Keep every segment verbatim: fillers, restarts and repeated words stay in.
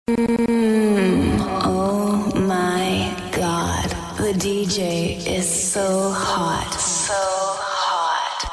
Mm, oh my God, the D J is so hot, so hot.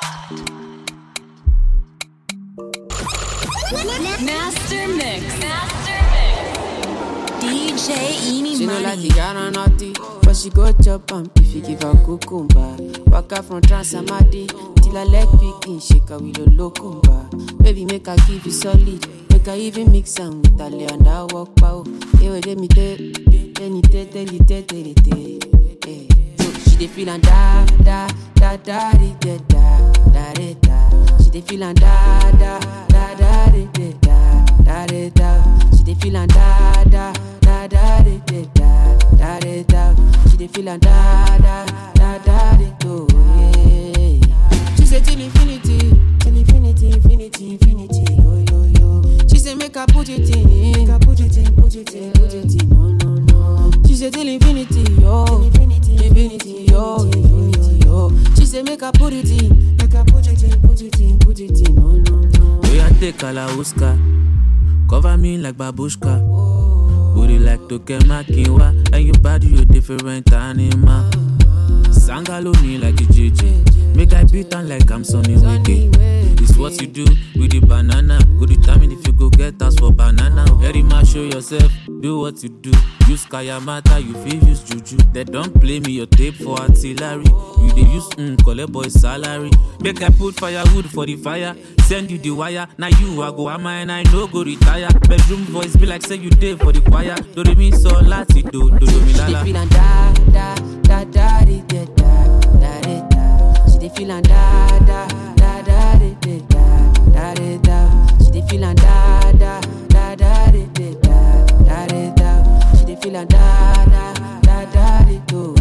Master Mix, Master Mix. D J Eeny She Money. know like the yard or naughty, but she go chop and if you give her cucumber. Walk her from Transamadi till her leg picking, shake her with a locumba. Baby, make her give you solid. Make her even mix am with a lay and I walk pow. Hey, wait, let me tell, let me tell, tell you, tell, tell you, tell. So she dey feel and da da da da da da da da da. She dey feel and da da da da da da da da da. She dey feel and da da da da da da da da da. She dey feel and da da da da da da. She say till infinity, till infinity, infinity, infinity. Yo yo yo. She say make her put it in, make her put it in, put it in, put it in. No no no. She say till infinity, yo, infinity, infinity, yo, infinity, yo. She say make her put it in, make her put it in, put it in, put it in. No no no. We a take a la Uska, cover me like babushka. Booty like Tokemakiwa, and your body you different animal. Sangalo me like a J J. Make I beat on like I'm Sonny Wiki. It's what you do with the banana. Go determine if you go get us for banana. Very much show yourself, do what you do. Use Kayamata, you feel use Juju. They don't play me your tape for artillery. You they use mm, collect boy salary. Make I put firewood for the fire. Send you the wire. Now you I go am and I no go retire. Bedroom voice be like say you day for the choir. Do they mean so lati do do do me lala. She dey feel and da da da da da da da da. She dey feel and da da da da da da da da. She dey feel and da da da da da da da da. She dey feel and da da da da da da.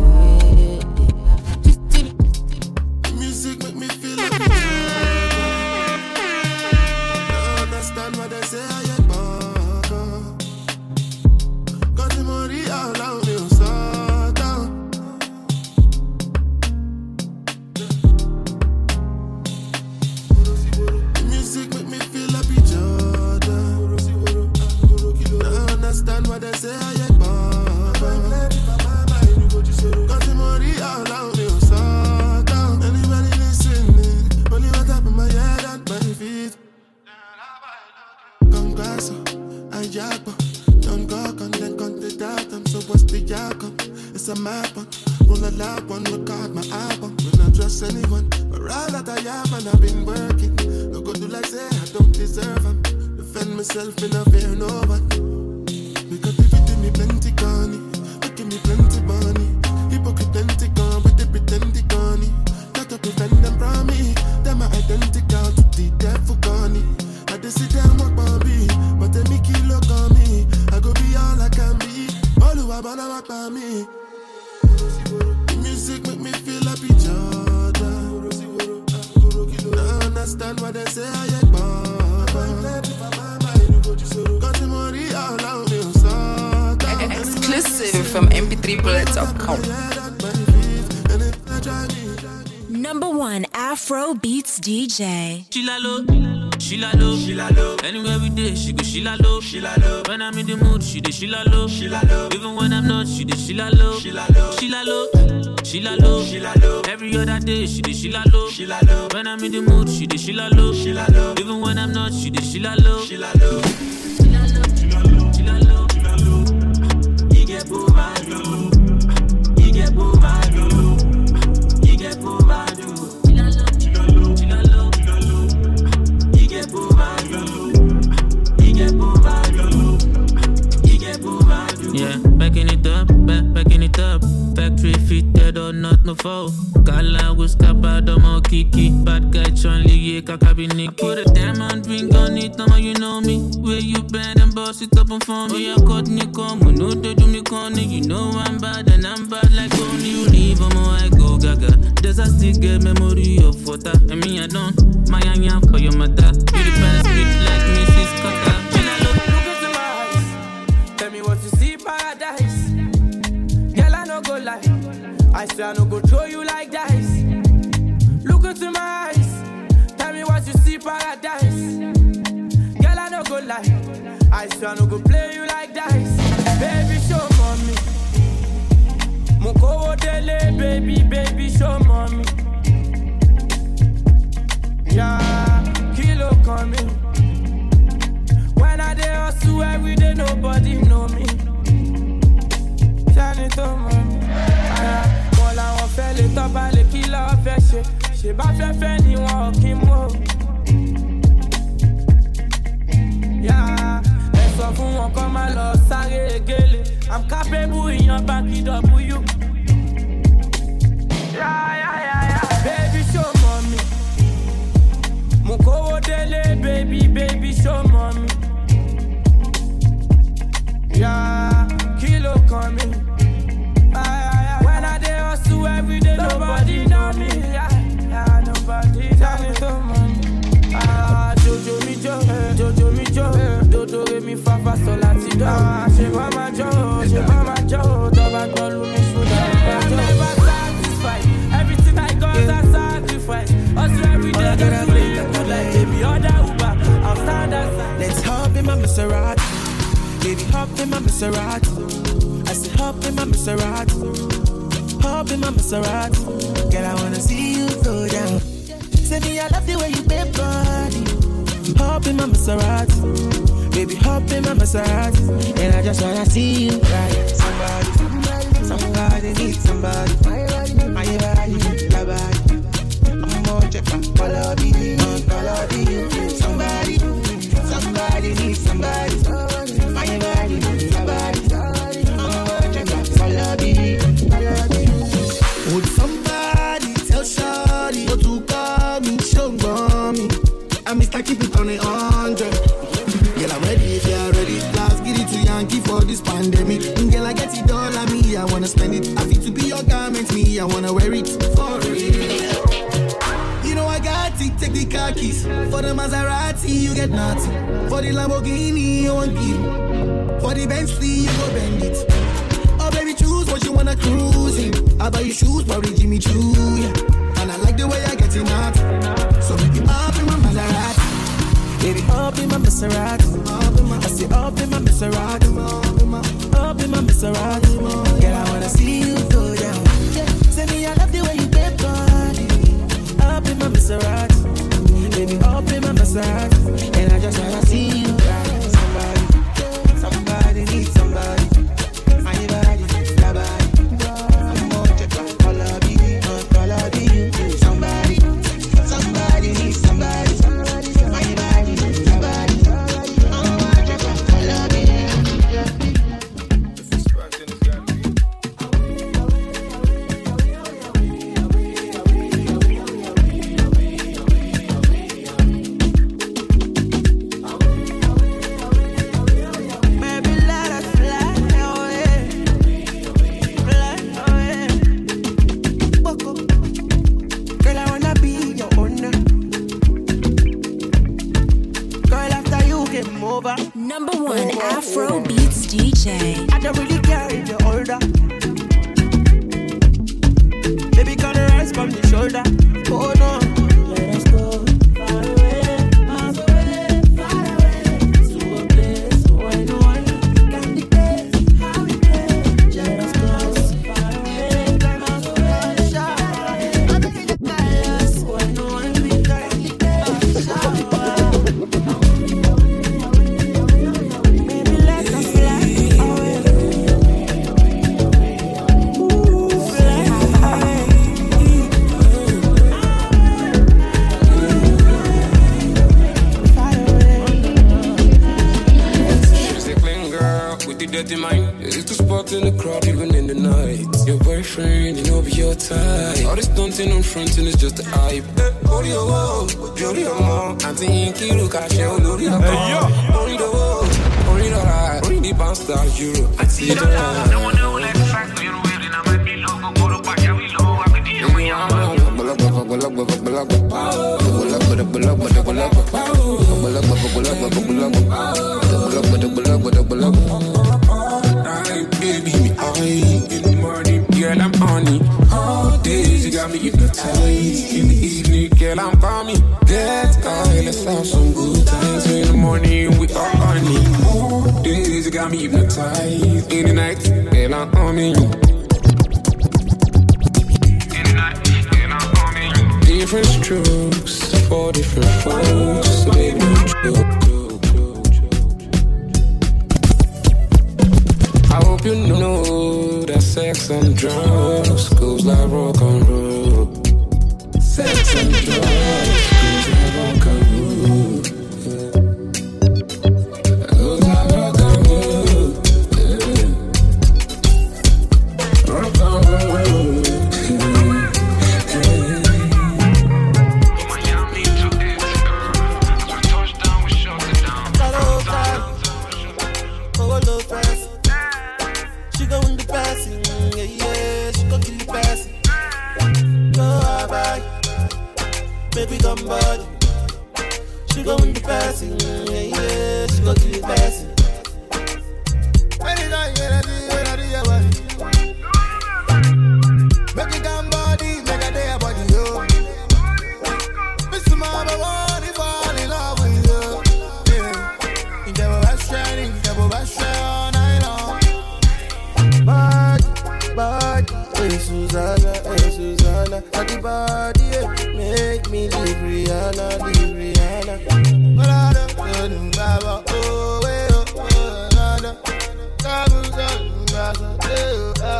Music make me feel like a I understand what they say, I get back. Got the money all out, me start down. Music make me feel like a Jordan. I understand what they say, I get back. Got the money all out, me start down. Anybody listening? Only what up in my head and my feet. Congasso, I jabba. Don't go on, then con the datum. So what's the yakum? It's a map on. Roll a lap on, record my album. When I trust anyone, but all that I have and I've been working. No go do like say I don't deserve them. Defend myself, me not fear no one. Because if it me plenty gunny, making me plenty money. Hypocrite plenty gun with the pretend gunny. Not to prevent them from me. Them are identical to the devil gunny. I just sit down walk by me, but they make it look on me. I go be all I can be. All who I wanna walk by me. The music make me feel happy, Jordan. I understand what they say, I get back. Got the money all out, me start. Exclusive from M P three bullets dot com. Number one Afro Beats D J. Sheila low, Sheila low, Sheila low. Anywhere we day, she go Sheila low, Sheila low. When I'm in the mood, she dey Sheila low, Sheila low. Even when I'm not, she dey Sheila low, Sheila low, Sheila low, Sheila low, Sheila low. Every other day, she dey Sheila low, Sheila low. When I'm in the mood, she dey Sheila low, Sheila low. Even when I'm not, she dey Sheila low, Sheila low, Sheila low, Sheila low, Sheila low, Sheila low. You get boomer low, you get boomer low, you get boomer low. Yeah, backing it up, back, backing it up. Factory fitted or not, no foul. Kala was Kabado Mo Kiki. Bad guy Chun Li, Kakabiniki. Put a diamond ring on it, now you know me. Where you bad and boss it up and for me. I caught Nico, we know they do me corny. You know I'm bad and I'm bad like only you leave. I'm I go gaga. Does I still get memory of water? And me, I don't. My anya for your mother. You the best bitch like Missus Carter. Look into my eyes. Tell me what you see, paradise. Girl, I no go lie. I swear I no go throw you like dice. Look into my eyes. Tell me what you see, paradise. Girl, I no go lie. I swear I no go play you like that. délé, baby, baby, show mommy. Yeah, kilo coming. When I dey hustle every day, nobody know me. Shine it on mommy. Quand la on fait les top à les qui la fait chez. J'ai pas fait fait ni moi qui moi. Yeah, elles sont fous encore mal ça régler. I'm capable in your back it up with you. Yeah, yeah, yeah, yeah. Baby, show mommy. Mon coco délé, baby, baby, show mommy. Yeah, kilo coming. Ah, yeah, yeah. When I dey hustle every day, nobody know me. Yeah, yeah, nobody know me. Ah, Jojo mi jo, Jojo mi jo, Dodo re mi fa fa sol la ti do. Ah, she mama jo, she mama jo, Doba tolu mi shuda. I'm never satisfied. Everything I got I sacrifice. Hustle every day just to live like baby other Uber. I'll stand aside. Let's hop in my Maserati, baby hop in my Maserati. I said hop in my Maserati, hop in my Maserati. Girl, I wanna see you go down. Say me, I love the way you bend body. Hop in my Maserati, baby, hop in my Maserati. And I just wanna see you ride. Somebody, somebody needs somebody. My body, my body, your body. I'm more check my color, be on color, be somebody, somebody needs somebody. My body, your body. I'm more check my color, be. Would somebody tell Shawty what to call me? Show me. I miss like keep it on a hundred. Girl, I'm ready if you're ready. Last get it to Yankee for this pandemic. Girl, I get it all on me. I wanna spend it. I feel to be your garment. Me, I wanna wear it for real. You know I got it. Take the car keys. For the Maserati, you get nothing. For the Lamborghini, you won't give. For the Bentley, you go bend it. Oh, baby, choose what you wanna cruise in. I buy you shoes, probably Jimmy Choo, yeah. And I like the way I get it out. So make you up in my Maserati. Baby, up in my Maserati. I say up in my Maserati. Up in my Maserati. Girl, I wanna see you go down. Say me, I love the way you get body. Up in my Maserati. Baby, up in my Maserati. And I just wanna see you ride. Somebody, somebody needs somebody. My body, your body. I'm more check my color, be on color, be somebody, somebody needs somebody. My body, your body. I'm more check my color, be. Number one Afro Beats D J. I don't really care if you're older. Baby, can I rise from the shoulder? Oh no. Let us go far away, miles away, far away, to a place where no one can dictate how we play. Let us go far away, miles away, far away, where no one can dictate how we play. Dirty mind, it's the spot in the crowd, even in the night. Your boyfriend, you know, be your type. All this stunting on front and it's just the hype. Hold your wall, hold your mom. I'm thinking, look at you, look at you. Hold the wall, hold the ride, hold the bounce star, Euro. I see the line. No one know like the fact that you're wearing. I'm a below, go go to back, yeah, we low. I can hear me, I'm a bullock, bullock, bullock, bullock, bullock, bullock, bullock, bullock, bullock, bullock, bullock, bullock, baby, me high in the morning, girl, I'm on it. All days you got me hypnotized. In the evening, girl, I'm calming. Get high, let's have some good times. In the morning, we are on it. All days you got me hypnotized. In the night, girl, I'm on it. different strokes for different folks. So baby, joke. I hope you know that sex and drugs goes like rock and roll. Sex and drugs goes like rock and roll. Goes like rock and roll. Rock and roll. Miami to it, girl. Touchdown, we shut it down. Oh, no, fast. She go in the passing, yeah, yeah, she go kill the passing. Go bye, baby, come body. She go in the passing, yeah, yeah, she go kill the passing. Anytime you ready, you ready, you ready. Make it come body, make a day body, yo. Mister Mama, want to fall in love with you, yeah. In the best shining, in the best shining. Body, body, hey Susanna, hey Susanna. Body, body, hey, make me leave Rihanna, leave Rihanna. But I don't know, oh, hey, oh, oh, nada. Kabu, kabu, kabu, oh, ah.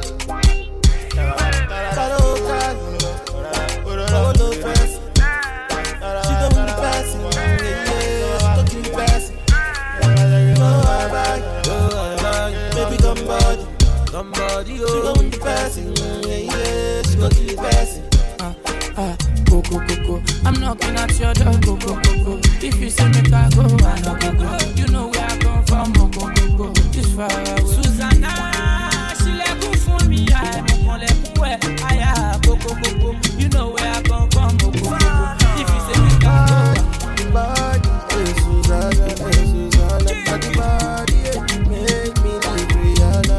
Karo, karo, oh, no fast. She don't want the passing, yeah, yeah, she don't keep passing. Oh, bye, oh, bye, baby, come body. Somebody, oh. She go in the passing, yeah, yeah, she go kill the passing. Ah, ah, go, go, go, go. I'm knocking at your door, go, go, go, go. If you say make I go, I know go, go. You know where I come from, go, go, go, go. This far away. Susanna, she let go for me, I don't want to let go. I go, go, go, go. You know where I come from, go, go, go, go. If you say make I go, body, hey Susanna, hey Susanna. Body, body, hey, make me leave Rihanna.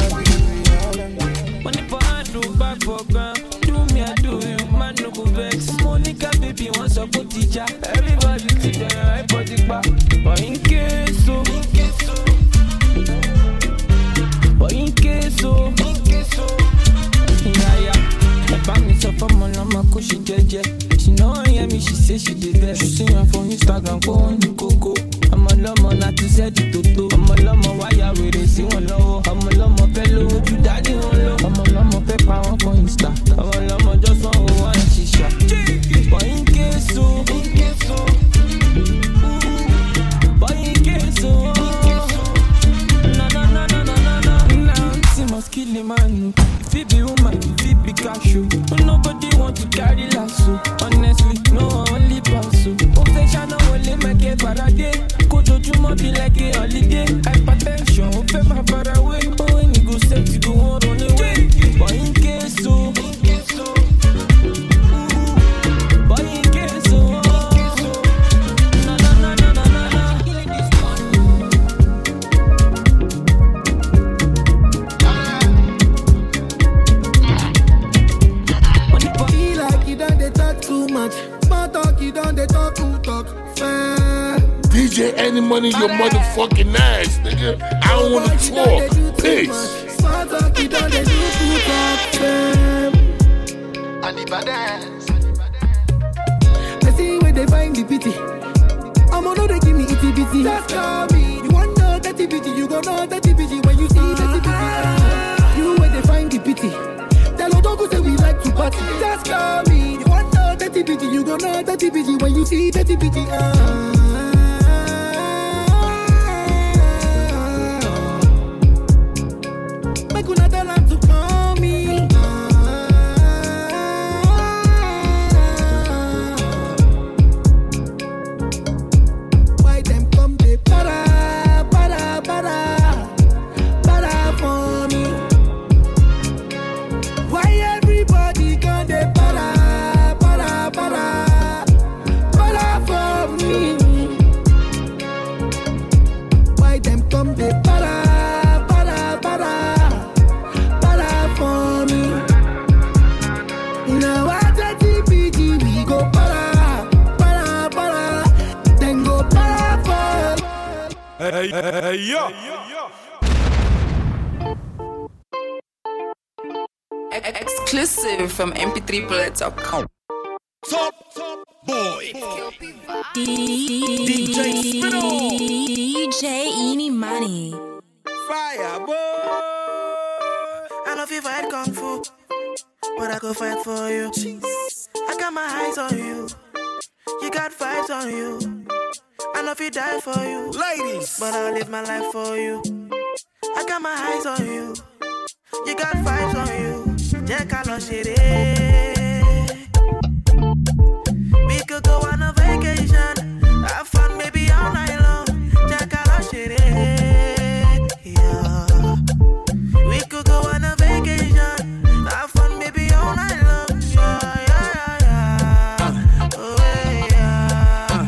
Back for gun, do me I do you, man no go vex. Monica baby wants a good teacher. Everybody together, I put it back. But in case so, in case so, but in case so, in case so, yeah yeah. I bang me so for my mama, cause she jeje. She know I hear me, she say she did best. She see her from Instagram, go on the coco. I'm a lama, not to say the toto. I'm a lama, why ya with it? See one low. I'm a lama, fellow, you daddy on low. I'm a lama, pepper on for Insta. I'm a lama, just one who want shisha. But in case so, in case so, but in case so, na na na na na na na. Now she must kill him, man. Phoebe woman, Phoebe cashew. Nobody want to carry lasso. Honestly, no only pass. Confession, no only make it for a day. Kojojuma be like a holiday. Hypertension, open my far away. Oh, when you go set, you go on run away. But in case so, in case so, but in case so, na na na na na na. Killing this one. Feel like you done they talk too much. Small talk, you done they talk too talk. Fair. D J Any Money, your motherfucking ass, nigga. I don't wanna talk. Peace. Small talk, you done they do too talk. Fair. And the badass. Let's see where they find the pity. I'm gonna they give me itty bitty. Just call me. You want know that bitty, you gon' know that bitty when you see that bitty. You where they find the pity. Tell her don't go say we like to party. Just call me. You want know that bitty, you gon' know that bitty when you see that bitty. Uh. Make una tell her to call me. Why them come they para, para, para, para for me? Why everybody come they para, para, para, para for me? Why them come they para, para, para, para for me? Now I tell T P G we go para, para, para, then go para for. Hey, hey, hey, yo. Exclusive from M P three bullets dot com. Top, top. boy. D J Spinall. D J Eenie Money. Fire boy. I know if you fight kung fu, but I go fight for you. I got my eyes on you. You got vibes on you. I know if you die for you, ladies, but I'll live my life for you. I got my eyes on you. You got vibes on you. Jack, I lost it. We could go on a vacation, have fun maybe all night long. Jack, I lost it. Yeah. We could go on a vacation, have fun maybe all night long. Yeah, yeah, yeah, yeah. Oh, yeah.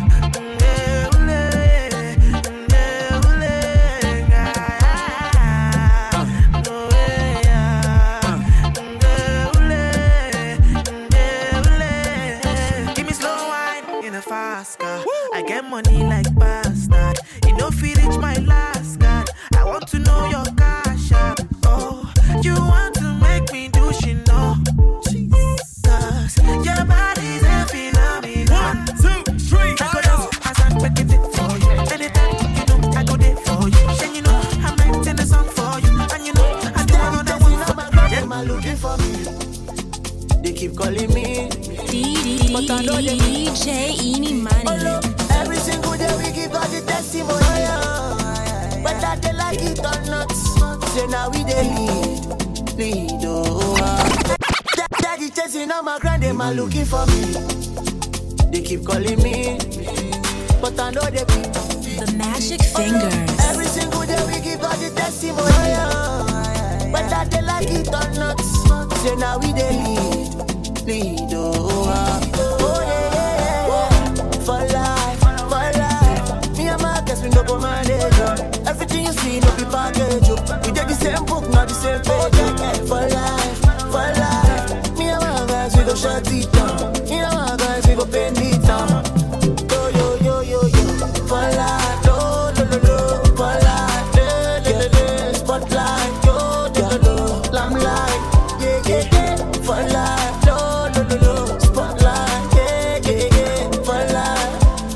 Give me slow wine in a fast car. I get money like bastard. You know, if you reach my last card, I want to know your cash app. Oh, you want to make me do shit, no? Cause your body's a phenomenon. One, two, three, I go down as I'm making it for you. Anytime, you know, I go there for you. And you know, I'm writing a song for you. And you know, I do I go there for you. Them are looking for me. They keep calling me but I know they D J Eenie Money. every single day we give God the testimony. But that they like it or not, say now we they lead, lead, oh. That- Daddy chasing on my grind, them are looking for me. They keep calling me, but I know they be The Magic Fingers. every single day we give God the testimony. But that they like it or not, say now we they lead, lead, oh. Oh yeah, yeah, yeah. For life, for life. Me and my guys, we no go manage. Everything you see, no be package. We did the same book, not the same page. For life, for life. Me and my guys, we go shut it down. Me and my guys, we go bend it down. Yo, yo, yo, yo, yo. For life, no, no, no, no. For life, le, le, le, le. Spotlight, yo, yo, yo. Lamplight, yeah, yeah, yeah. For life, no, no, no, no. Spotlight, yeah, yeah, yeah. For life.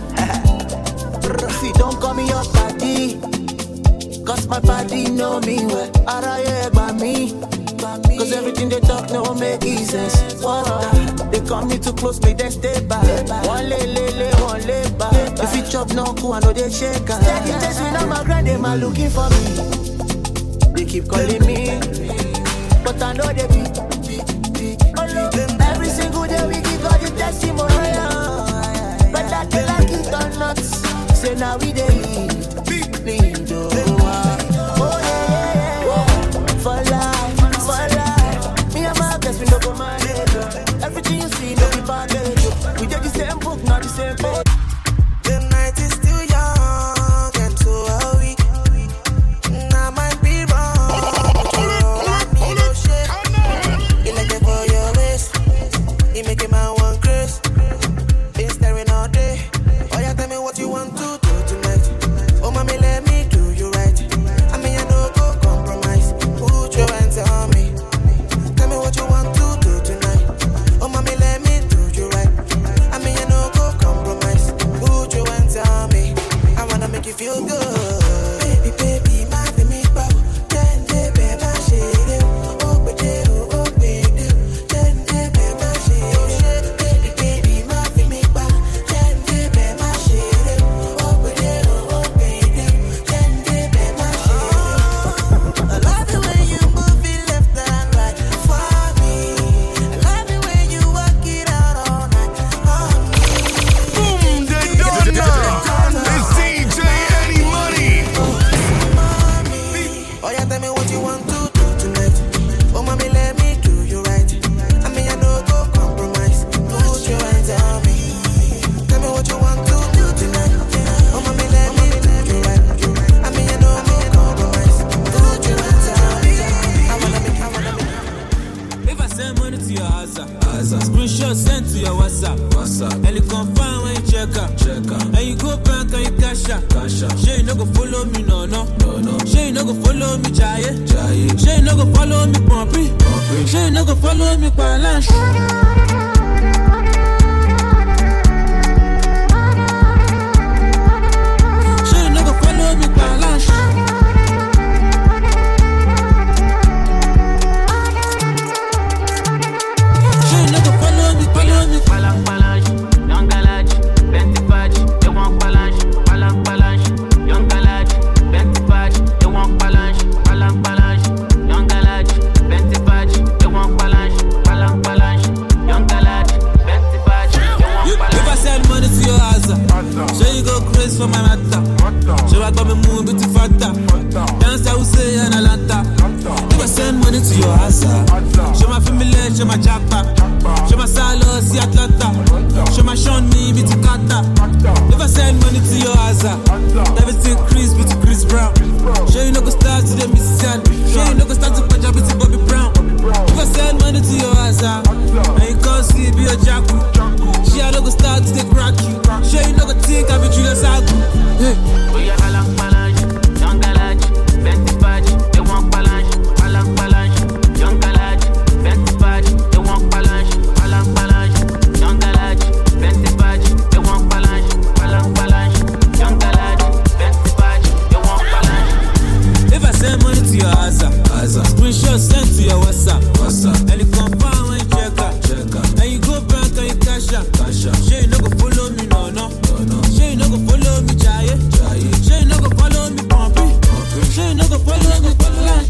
See, don't call me your party, cause my body know me well. Araye by me, cause everything they talk no make sense. What's that? They call me too close, make them stay back. One lay, lay, lay, one lay back. If you chop no cool, I know they shake. Steady chasing on my grind, they are looking for me. They keep calling me, but I know they be. Every single day we give God the testimony. But that they like it or not, say now we they lead, lead, oh. Oh yeah, yeah, yeah. For life, for life. Me and my guys, we no go manage. Everything you see, no be package. We did the same book, not the same page. The night is still young and so are we. I might be wrong, but you know I need no shit. You like it for your waist, you make it my one grace. Been staring all day. Oh yeah, tell me what you want to do tonight. Oh mommy, let me do you right. I mean I no go compromise. Put your hands on me. Tell me what you want to do tonight. Oh mommy, let me do you right. I mean I no go compromise. Put your hands on me. I wanna make you feel good. Baby, baby, my baby, bow. Then they be my shit. Oh, but they, oh, baby. Then they be my shit. Baby, baby, my baby, bow. Then they be my shit. Oh, but they, oh, baby. Then they be my shit. I love the way you move it left and right for me. I love the way you work it out all night on me. Boom, they done now. It's D J Eenie Money. Mommy, oh yeah, tell me what you want to do tonight. Oh mommy, let me do you right. I mean I no go compromise. Put your hands on me. Tell me what you want to do tonight. Oh mommy, let me do you right. I mean I no go compromise. Put your hands on me. I wanna make, I wanna make. If I send money to your house, screenshot sent to your WhatsApp, WhatsApp. And you confirm when you check out, check out. And you go back and you cash out, cash out. Sure you no go follow me, no, no, no, no. Sure you no go follow me, Jaye, Jaye. Sure you no go follow me, Pompey, Pompey. Sure you no go follow me, Balance. my jackpot. Show my salo, see Atlanta. Show my Sean me, be to Kata. If I send money to your Aza, everything Chris, be to Chris Brown. Show you no go start to the Mississippi. Show you no go start to Punjab, be to Bobby Brown. If I send money to your Aza, and you can't see, be a jackpot. She a no go start to the crack you. Show you no go think I be Julius Agu. Hey. We are Alang Balange, Young Galage, Betty Badge, they want Balange, Alang Balange, Young Galage, Betty Badge, they want Balange, Alang Balange, Young Galage, Betty Badge, they want Balange, Alang Balange, Young Galage, Betty Badge, they want Balange. If I send money to your Aza, Aza, screenshot sent to your WhatsApp, WhatsApp, and you confirm when you check out, check out, and you go back and you cash out, cash out. She no go follow me, no, no, no, no. She no go follow me, Jaye, Jaye. She no go follow me, Pompey, Pompey. She no go follow me, Pompey.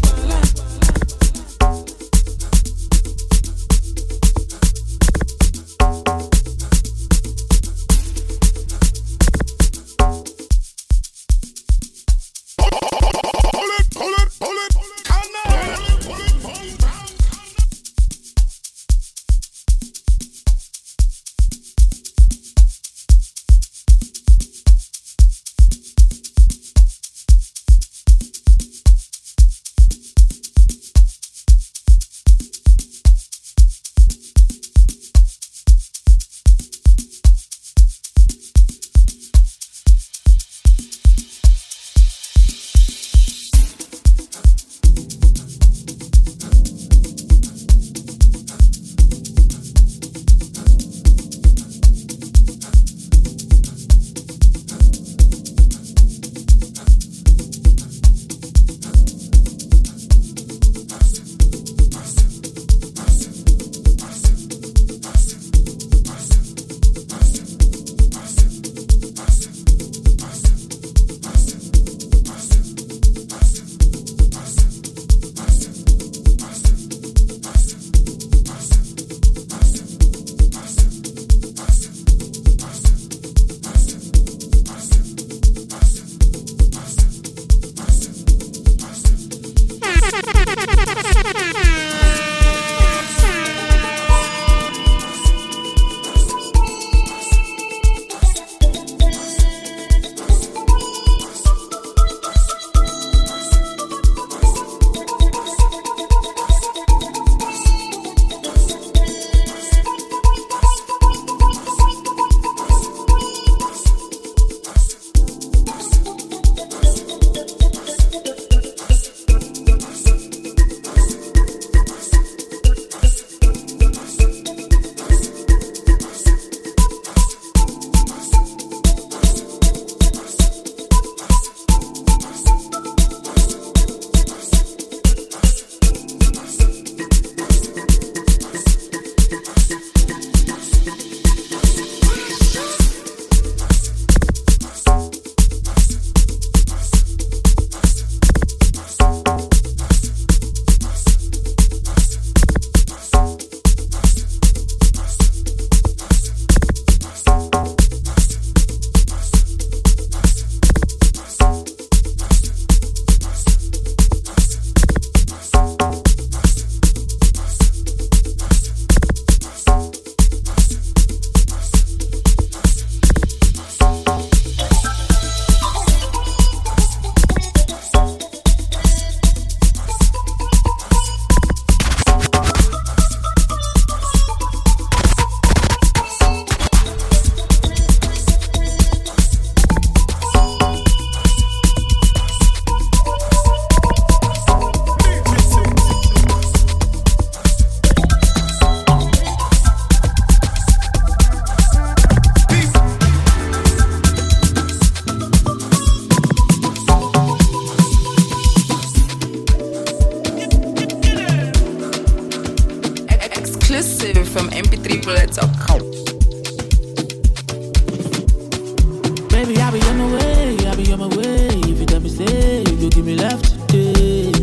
from M P three bullets dot com. Baby, I be on my way, I be on my way. If you tell me stay, you go give me left today.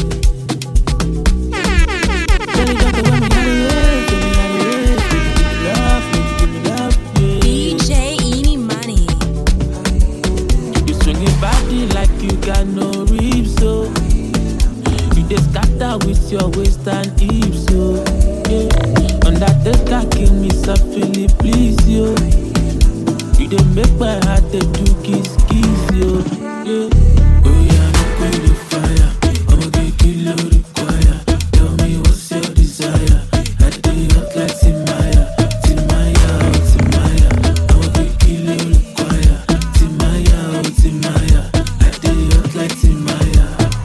Tell me that the way me had it, tell me how it is. Give me love, give me love, yeah. D J Eeny Money. You swing it body like you got no ribs, so you dey scatter with your waist and hips, yo. Yeah. Undertaker, kill me softly, please, yo. You dey make my heart dey do kiss, kiss, yo. Yeah. Oh yeah, make me the fire. I'ma get kill you require. Tell me what's your desire. I dey hot like Timaya, Timaya, oh Timaya. I'ma get kill you require. Timaya, oh Timaya. I dey hot like Timaya.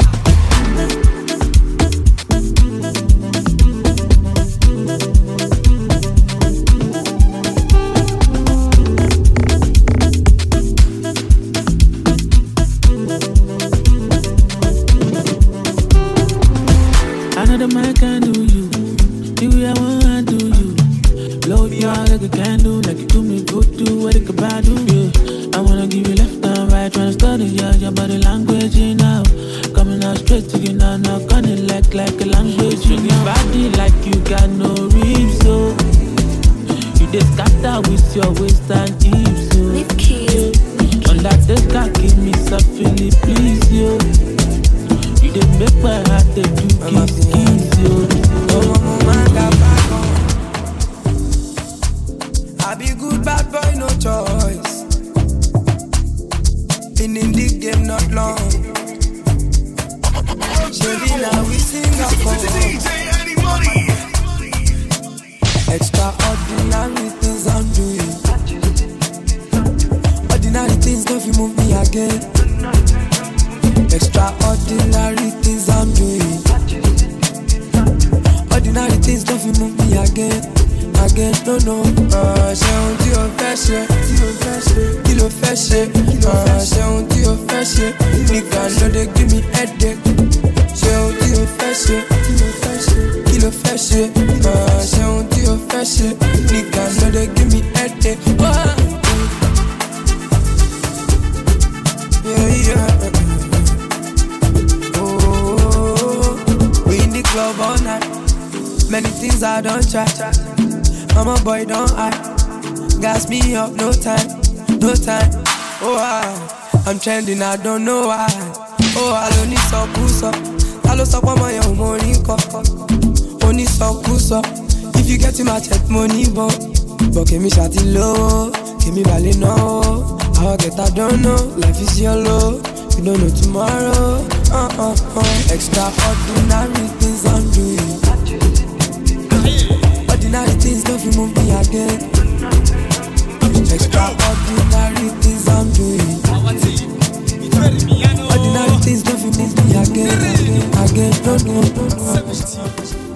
The man can do you, the way I wanna do you. Blow me out like a candle, like you do me good do what it could do, yeah. I wanna give you left and right, tryna study yeah, your body language, you know. Coming out straight to you now, now gun it like, like a language, you know. Body like you got no ribs, so you just scatter with your waist and hips, so yeah. On that disc, give me softly, please, yo. You did make my heart they do kiss, kiss, yo. I be good bad boy, no choice. Been in the game not long. Shelly now we sing a song. Extraordinary things I'm doing. Ordinary things don't you move me again. Extraordinary things I'm doing. Ordinary things don't you move me again. Again, no, no. Ah, ṣe ohun tí o fẹ́ ṣe, kí ló fẹ́ ṣe? Ah, ṣe ohun tí o fẹ́ ṣe, nìkan ló dé give me headache. Ṣe ohun tí o fẹ́ ṣe, kí ló fẹ́ ṣe? Ah, ṣe ohun tí o fẹ́ ṣe, nìkan ló dé give me headache. Yeah, yeah. We in the club all night. Many things I don't try. I'm a boy, don't hide. Gas me up, no time, no time. Oh, I, I'm trending, I don't know why. Oh, I don't need some puss up. I don't stop on my own money, only some puss up. If you get to my check money, but but give me shot it low, give me valley no. I'll get I don't know, life is yellow. You don't know tomorrow. Uh uh uh. Extraordinary things I'm doing. Ordinary things don't you move me again. Extraordinary things I'm doing. Ordinary things don't you move me again. Again, no, no, no, no.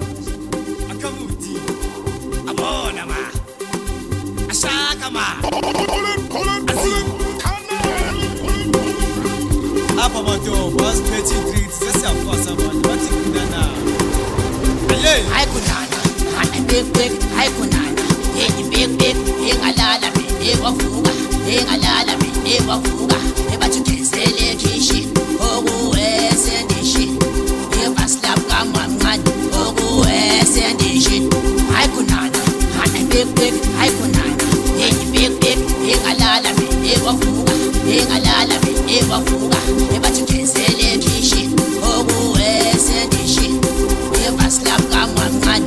I could not. Big big, I could not. Hey, big big, hey, a lot of me, hey, a fuga, hey, a lot of me, hey, a fuga. Hey, but you can't say let shit. Oh, go send this shit. Hey, but slap, come on, man. Oh, go send this shit. I could not. Big big, I could not. Hey, big big, hey, a lot of me, hey, a fuga, hey, a lot of me, hey, a fuga. Hey, but you can't say let shit. Oh, go send this shit. Hey, but slap, come on, man.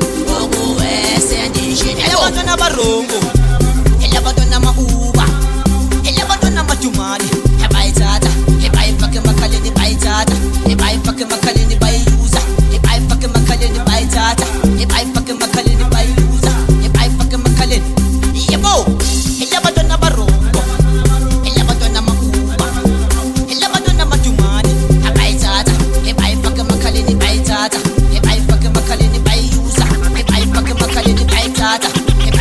Elabadona barongo, elabadona mauba, elabadona majumani. Hebai tata, hebai fucking makalini bai tata, hebai fucking makalini bai user, hebai fucking makalini bai tata, hebai fucking makalini bai user, hebai fucking makalini. Yebo, elabadona barongo, elabadona mauba, elabadona majumani. Hebai tata, hebai fucking makalini bai tata, hebai fucking makalini bai user, hebai fucking makalini bai tata.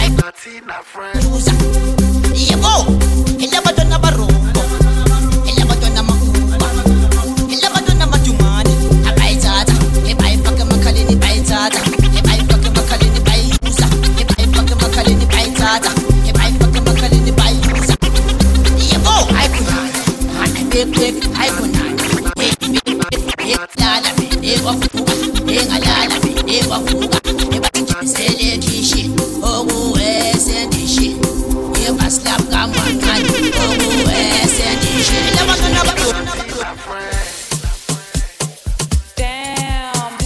Big big, I could not. Hey, big big, hey, la la, hey, wa fuga, hey, la la, hey, wa fuga. Hey, but you say let shit. Oh, go send this shit. Hey, but slap, come on, man. Oh, go send this shit. Damn,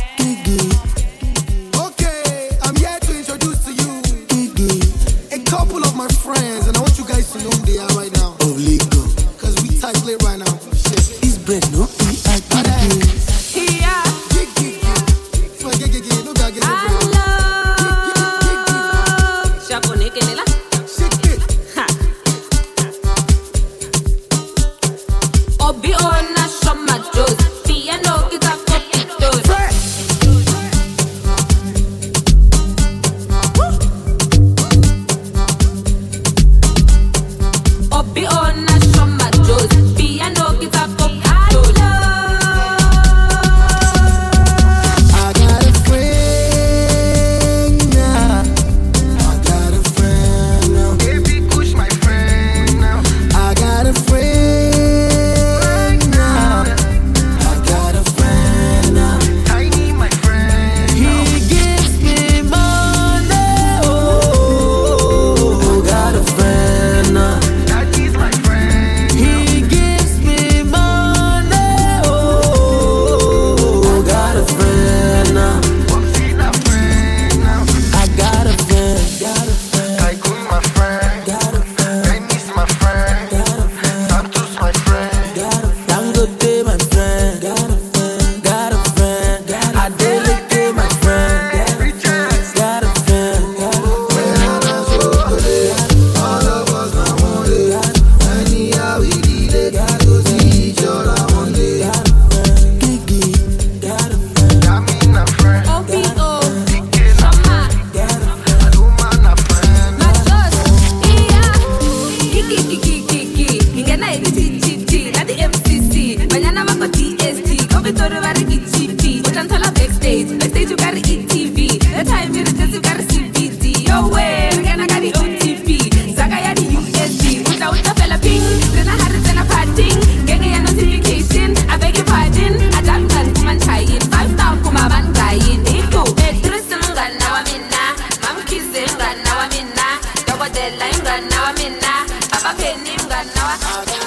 backstage. Backstage you gotta eat T V. The time you just you gotta C B D. Yo way, again I got the O T P. Zaga ya the U S B. Uta uta fella ping. Then I had it in a padding. Genge ya notification. I beg your pardon. I don't can come and tie in. Five star kuma ban guy in. Echo. Edris mga now I'm in na. Mam kissing nga now I'm in na. Double deadline nga now I'm in na. Papa penny nga now I'm in na.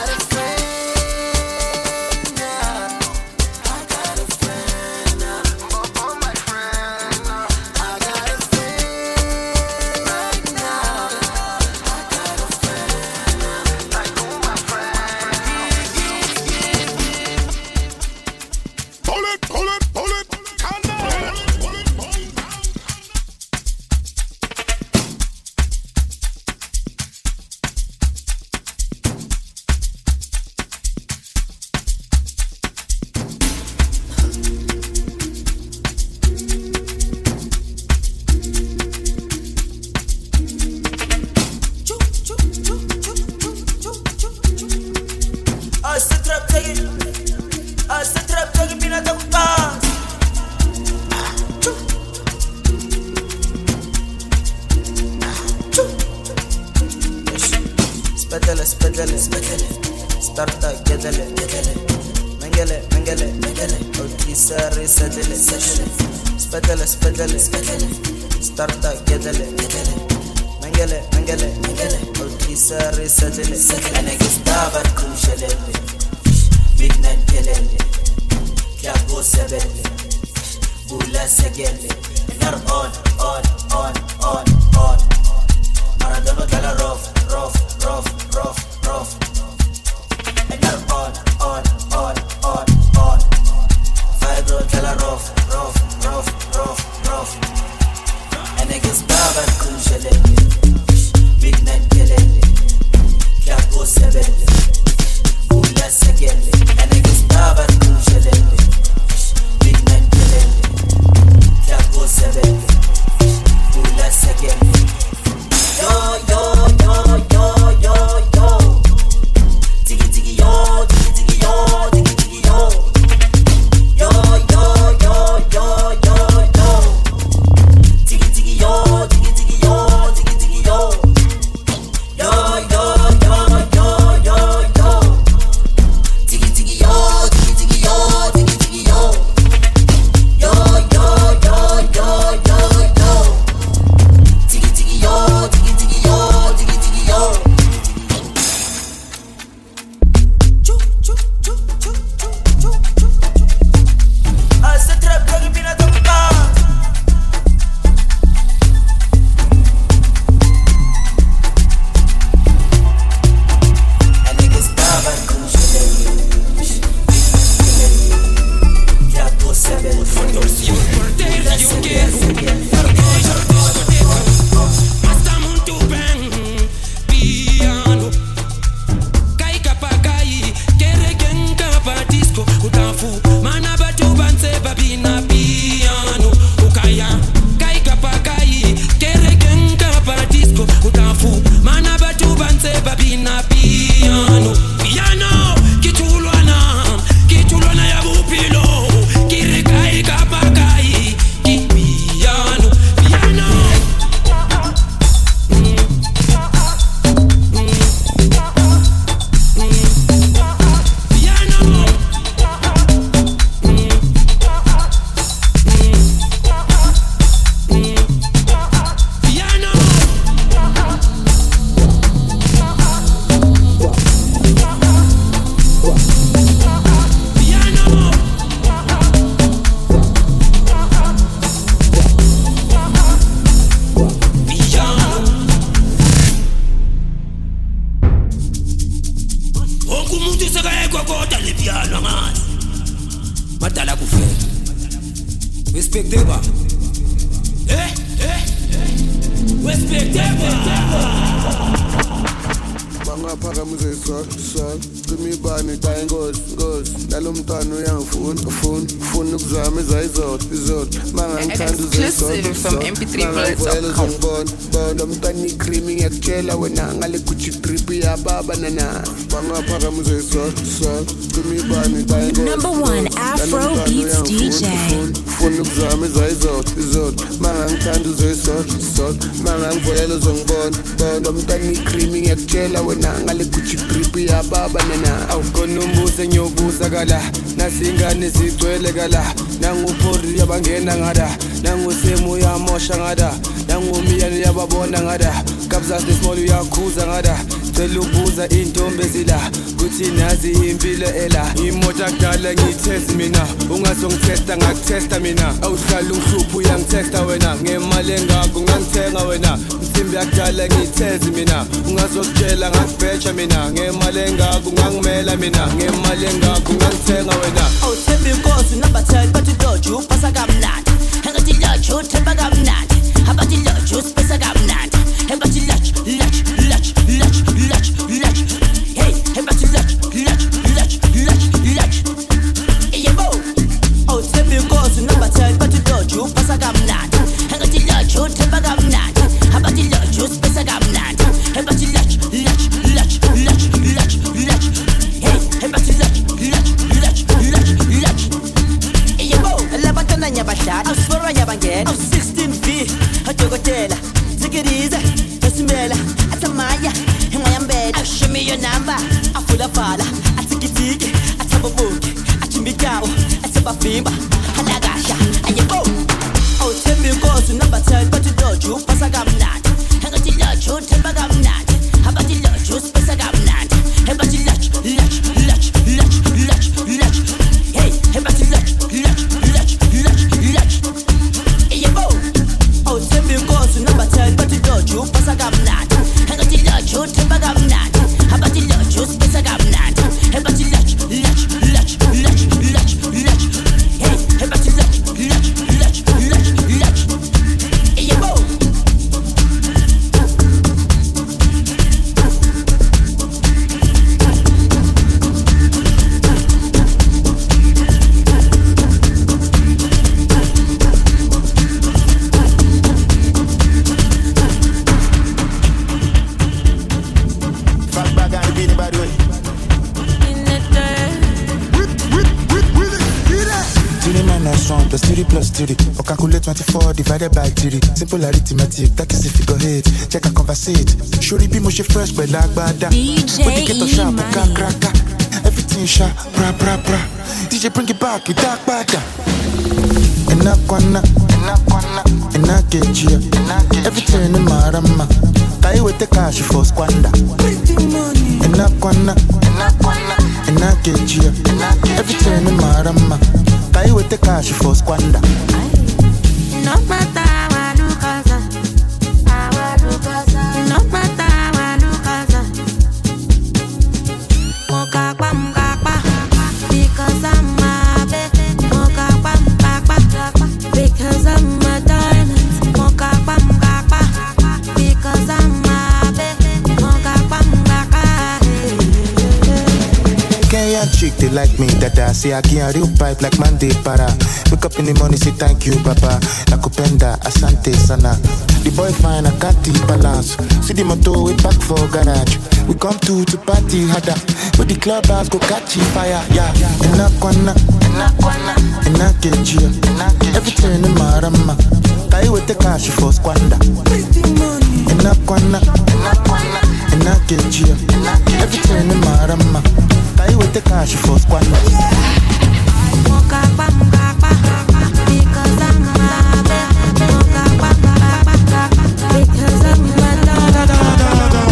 Bangaphakamise isol, sol. Kumibani dying goes, goes. Nalumtano young phone, phone, phone ukuzama izayizot, izot. Mangangithanda uzayizot. Exclusive from M P three bullets dot com. Bon, bon, umntani creaming yakutshela wena ngale Gucci drip ya baba nana. Bangaphakamise isol, sol. Kumibani dying goes. Number one Afro Beats D J. Phone ukuzama izayizot, izot. Mangangithanda uzayizot, izot. Mangangivuyela uzongibona, bon, umntani creaming yakutshela wena ngale Gucci drip ya baba nana. Awukhona umbuzo ngiyobuza kala nasingane sigcwele kala nanguphori yabangena ngada nangusemu uyamosha ngada nangumiyane yababona ngada kabza small uyakhuza ngada cela ubuza intombi ezila kuthi nazi impilo ela imoto akudala ngiyithest mina ungazongitesta ngakutesta mina awuhlala ungihlupha uyangitesta wena ngemali engako ngangithenga wena imbi akudala ngiyithezi mina ungazokutshela ngakubheja mina ngemali engako ngangimela mina ngemali engako ngangithenga wena awuthemba inkosi number ten bathi loju upasa kamnandi engathi loju uthemba kamnandi abathi loju usipesa kamnandi engathi loju loju loju loju loju loju hey engathi loju loju loju loju loju yebo awuthemba inkosi number ten bathi loju upasa kamnandi engathi loju uthemba kamnandi abathi loju usipesa kamnandi engathi loju loju loju loju loju loju hey engathi loju loju loju loju loju yebo labatana nyabashada awusifora nyabangena awu sixteen V adokotela zikirize esimela athamaya engayambela show me your number afula fala atikitiki ataboboke achimbikawo atabafimba halakasha ayebo awuthemba inkosi number ten bathi loju upasa kamnandi engathi loju uthemba kamnandi abathi loju usipesa kamnandi engathi loju loju loju loju loju loju hey engathi loju loju loju loju loju yebo awuthemba inkosi number ten bathi loju upasa kamnandi engathi loju uthemba kamnandi abathi loju usipesa kamnandi engathi loju loju loju loju loju loju hey engathi loju loju loju loju loju yebo Plus three plus three, or calculate twenty-four divided by three. Simple arithmetic, that is a figure eight. Check a conversate. Surely be much fresh, but like bada. D J cracker. Everything sharp, bra bra bra. D J bring it back, you dark bada. Enakwana, enakwana, enakechia. Everything in marama. Tai with the cash for squander. Enakwana, enakwana, enakechia. Everything in marama. Tai with the cash for squander. No matter what you cause, no matter what you cause, moka kwa mkapa, because I'm a baby. Moka kwa mkapa, because I'm a diamond. Moka kwa mkapa, because I'm a baby. Moka kwa mkapa. Kenyan chick, they like me, that I say I can't real pipe like Monday para. Wake up in the morning, say thank you, Papa. Nakupenda, asante sana. The boy fine, I got the balance. See the motor, we back for garage. We come to to party harder. But the club house go catch fire, yeah. Enakwana, enakwana, enakejia. Everything in marama. Tai with the cash for squander. Enakwana, enakwana, enakejia. Everything in marama. Tai with the cash for squander. Moka kwa mkapa, because I'm a baby. Moka kwa mkapa, because I'm a daughter.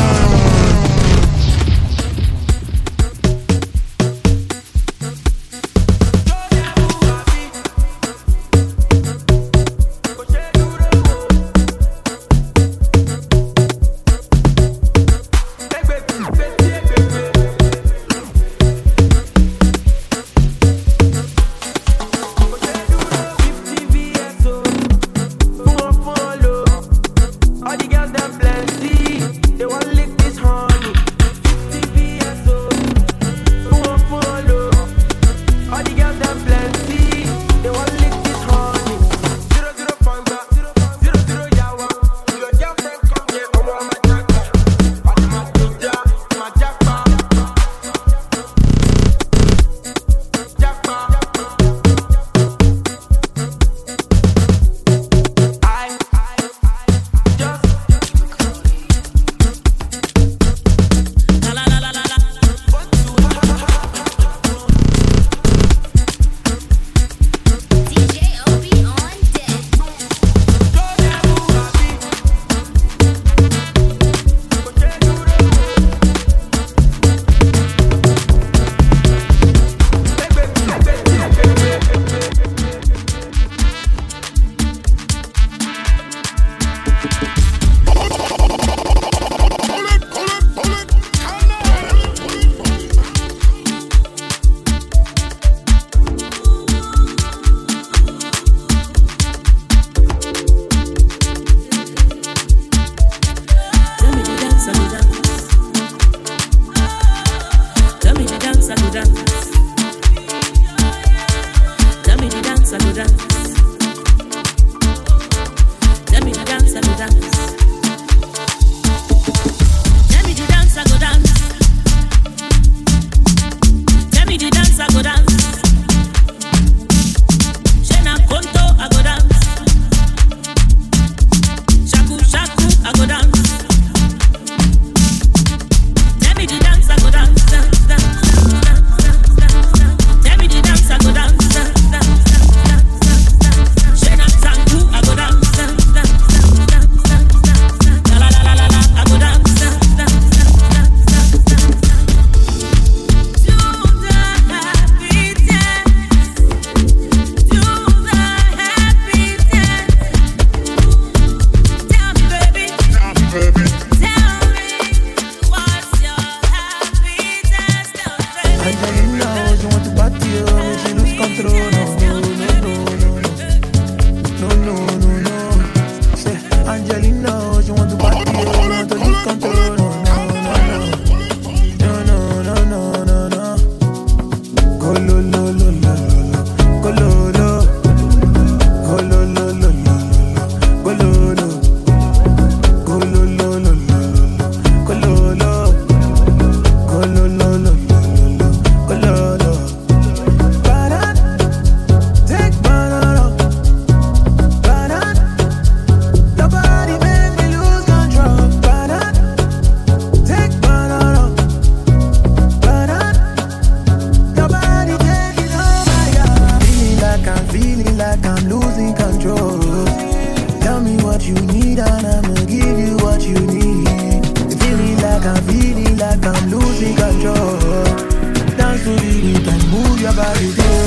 what you need and I'ma give you what you need. Feeling like I'm feeling like I'm losing control. Dance to the beat and move your body.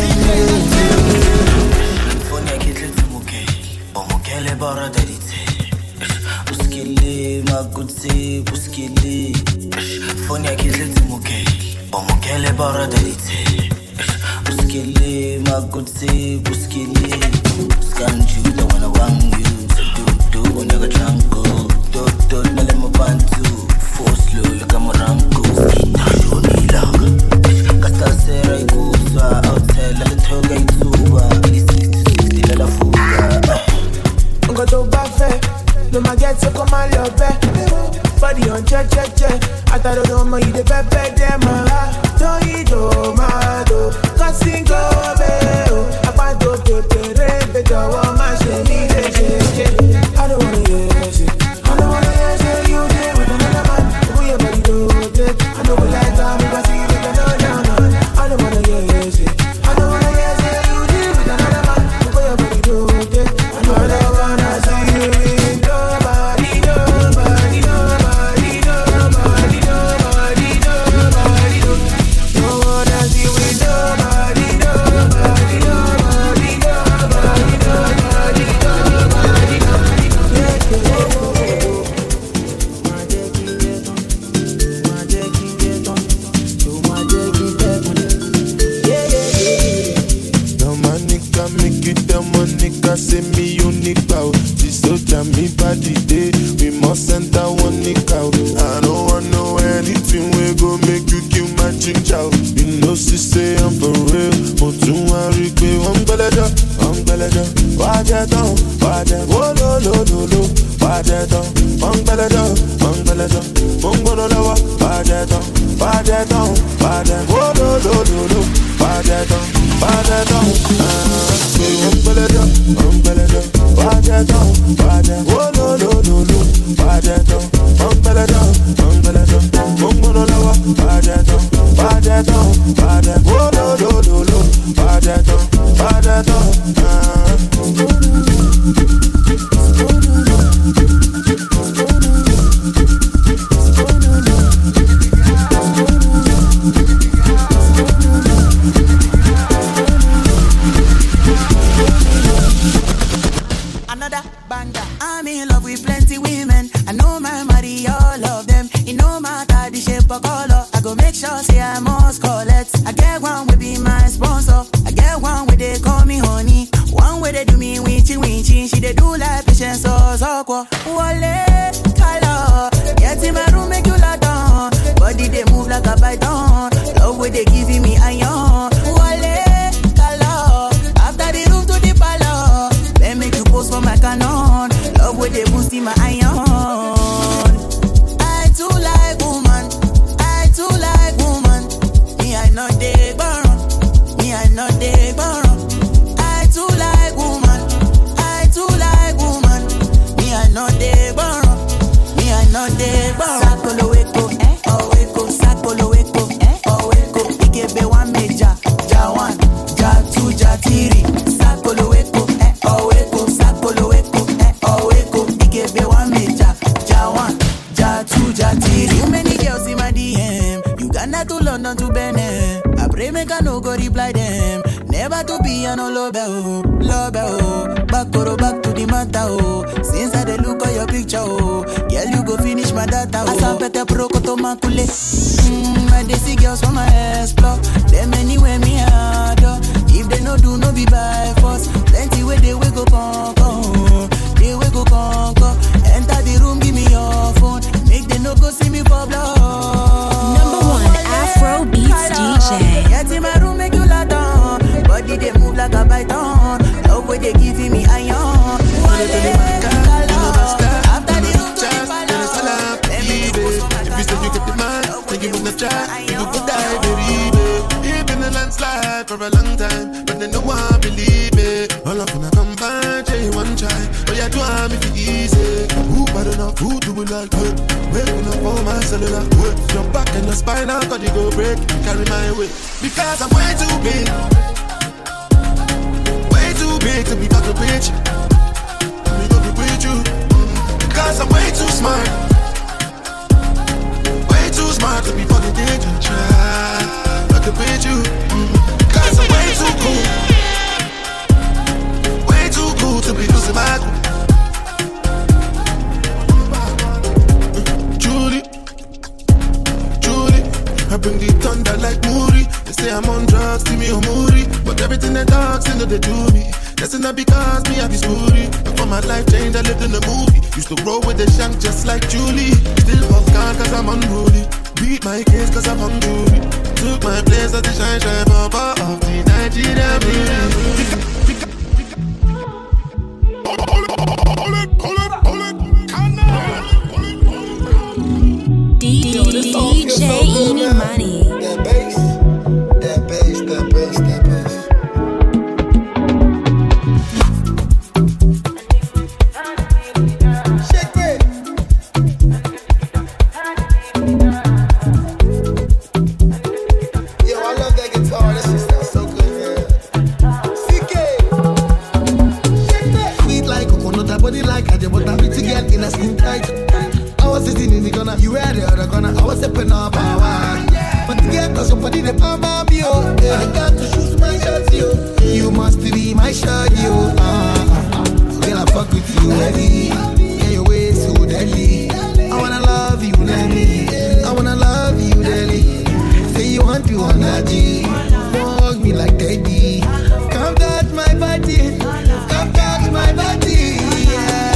Fonia kitle tumuke, omukele bara derite. Uskili magutsi, uskili. Fonia kitle tumuke, omukele bara derite. Uskili magutsi, uskili. Scanju the one I want you. So do do when you're drunk. Do do nale mo bantu. Force slow like I'm a ramko. Skita shoni langa. Kasta sera ikuzwa. Outside like a toga ituba. sixty to la fuga. Ngo to bafe. No ma get so come on love. Body on check check check. I thought I don't know you the pepe dem. Don't you do ma do. Cause go be. I want to pepe re. I don't wanna hear that shit. I don't wanna hear that you did with another man. Who your body do it? I know we like time if I see you with another man. I don't wanna hear that shit. I don't wanna hear that you did with another man. Who your body do it? I know I don't wanna see you with nobody, nobody, nobody, nobody, nobody, nobody, no wanna see you with nobody, nobody, nobody, nobody, nobody. Say me unique out. This soldier me body day. We must send that one nick out. I don't want know anything we go make you kill my ginger. You know she say I'm for real. But you want to be one belada, one belada. Watch it down, watch it. Oh no no no no. Watch it down, one belada, one belada. One belada, watch it down, watch it down, watch it. Oh no no no no. Watch it down, watch it down. One belada. Umbelada, wajada, wajada. Oh no no no no, wajada. Umbelada, umbelada. Umbelada, wajada, wajada, wajada. Oh no no no no, wajada, wajada. I'm in love with plenty women. I know my money, all of them. It no matter the shape or color. I go make sure say I must collect. I get one will be my sponsor. I get one where they call me honey. One where they do me winchy winchy. She they do like patience or so. Wale, color. Get in my room, make you lie down. Body they move like a python. Love where they giving me iron. Wale, color. After the room to the palace. Then make you post for my canon. Love where they boost in my iron. I too like woman. I too like woman. Me I not they burn. Me I not they burn. I too like woman. I too like woman. Me I not they burn. Me I not they burn. Sakolo weko, eh? Oh weko, sakolo weko, eh? Oh weko. Ikebe one major, ja one, ja two, ja three. Sakolo weko, eh? Oh weko, sakolo weko, eh? Oh weko. Ikebe one major, ja one, ja two, ja three. Too many girls in my D M. Uganda to London to Benin. I pray make I no go reply them. Never to be an love oh, love oh. Back or back to the matter oh. Since I dey look at your picture oh, girl you go finish my data oh. Asapete pro koto makule. Mmm, my desi girls from my explore. Them anywhere me adore. If they no do no be by force. Plenty way they we go conquer. They we go conquer. Enter the room, give me your phone. Make them no go see me for blood. Number one Afro Beats D J. Get in my room, make you lie down. Body they move like a python. Love where they giving me iron. After the room, to the palace. Let me post for my if you say you get the man, then you must try. You could die, baby. You've been a landslide for a long time, but they don't want to believe it. All up in a combine, J one try, but you do have me for easy. Who bad enough, who do it like good? Waking up on my cellular, good. Jump back in the spine, I'll got you go break. Carry my weight, because I'm way too big. Way too big to be back to bitch. We gonna be with you. try. Fuck it with you, mm, cause I'm way too cool. Way too cool to be losing my cool. Julie, Julie, I bring the thunder like Moody. They say I'm on drugs, see me on Moody. But everything they talk, say no they do me. That's not because me have this booty. Before my life changed, I lived in a movie. Used to roll with the shank just like Julie. Still fuck on cause I'm unruly. Beat my case cause I'm hungry. Took my place as the shine shine papa of the Nigeria beauty. D J Eeny Money. That bass, that bass, that bass, that bass. Shake it. Yo, I love that guitar. That shit sounds so good, man. C K. Shake that. Sweet like coconut, her body like a but I'm pretty girl in a skin tight. I was sitting in the corner, you were the other corner. I was stepping up our one. But the girl cause somebody the palm of you. Yeah, I got to shoot my shot, you. You must be my shot, you. Uh, girl, I fuck with you, heavy. Yeah, your way so deadly. I wanna love you, Lenny. I wanna love you, Lenny. Say you want to wanna G. Hug me like daddy. Come touch my body. Come touch my body. Yeah.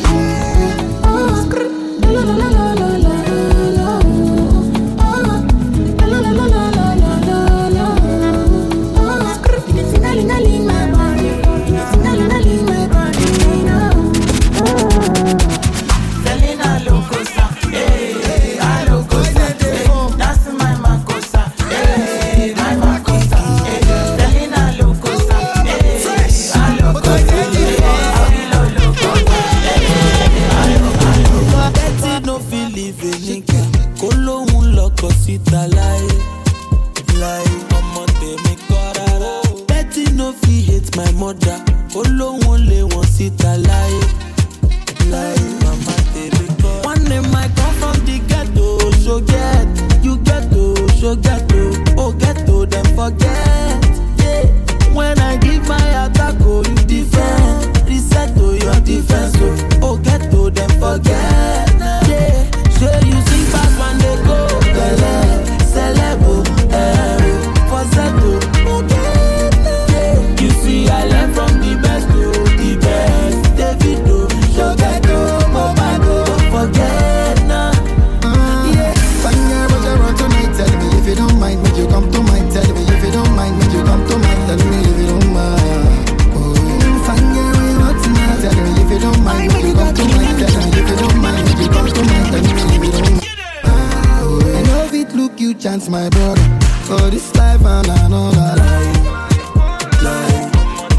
My brother, for this life and another life. Life.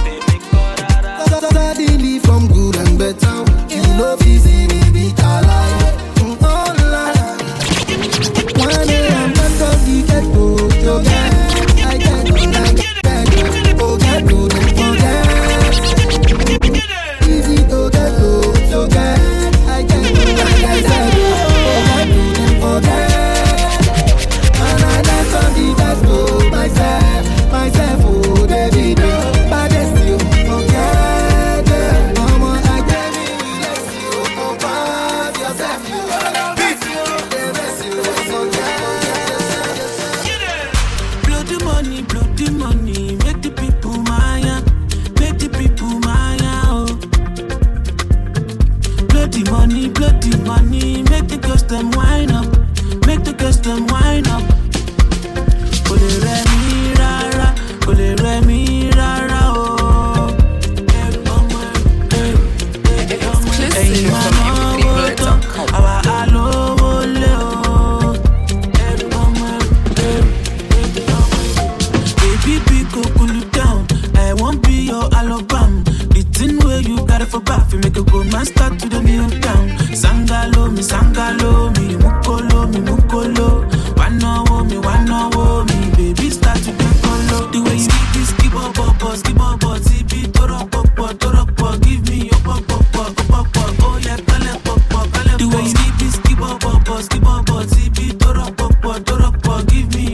Suddenly from good and better, you know easy me beat alive. All life. One day I'm back of the ghetto, so get, I get, I get, oh ghetto, don't forget. Easy to ghetto, so get, I get, I get, oh ghetto, don't forget. Myself, myself, oh, baby, but they still forget it. Mama, I gave you, bless you, oh, God, yourself, you bless you, bless you, forget. Blow the money, blow the money, make the people maya, make the people maya, oh. Blow the money, blow the money, make the girls them wine up, make the girls them wine up. Sangalo mi, sangalo mi, mukolo mi, mukolo. Wano me, wano me, baby start to be color. The way you keep this, keep up, up, up, keep up, up, T V, torok, up, up, torok, up, give me your pop, pop, pop, pop, pop, oh yeah, kale, pop, pop, kale. The way you keep this, keep up, up, up, keep up, up, T V, torok, up, up, torok, up, give me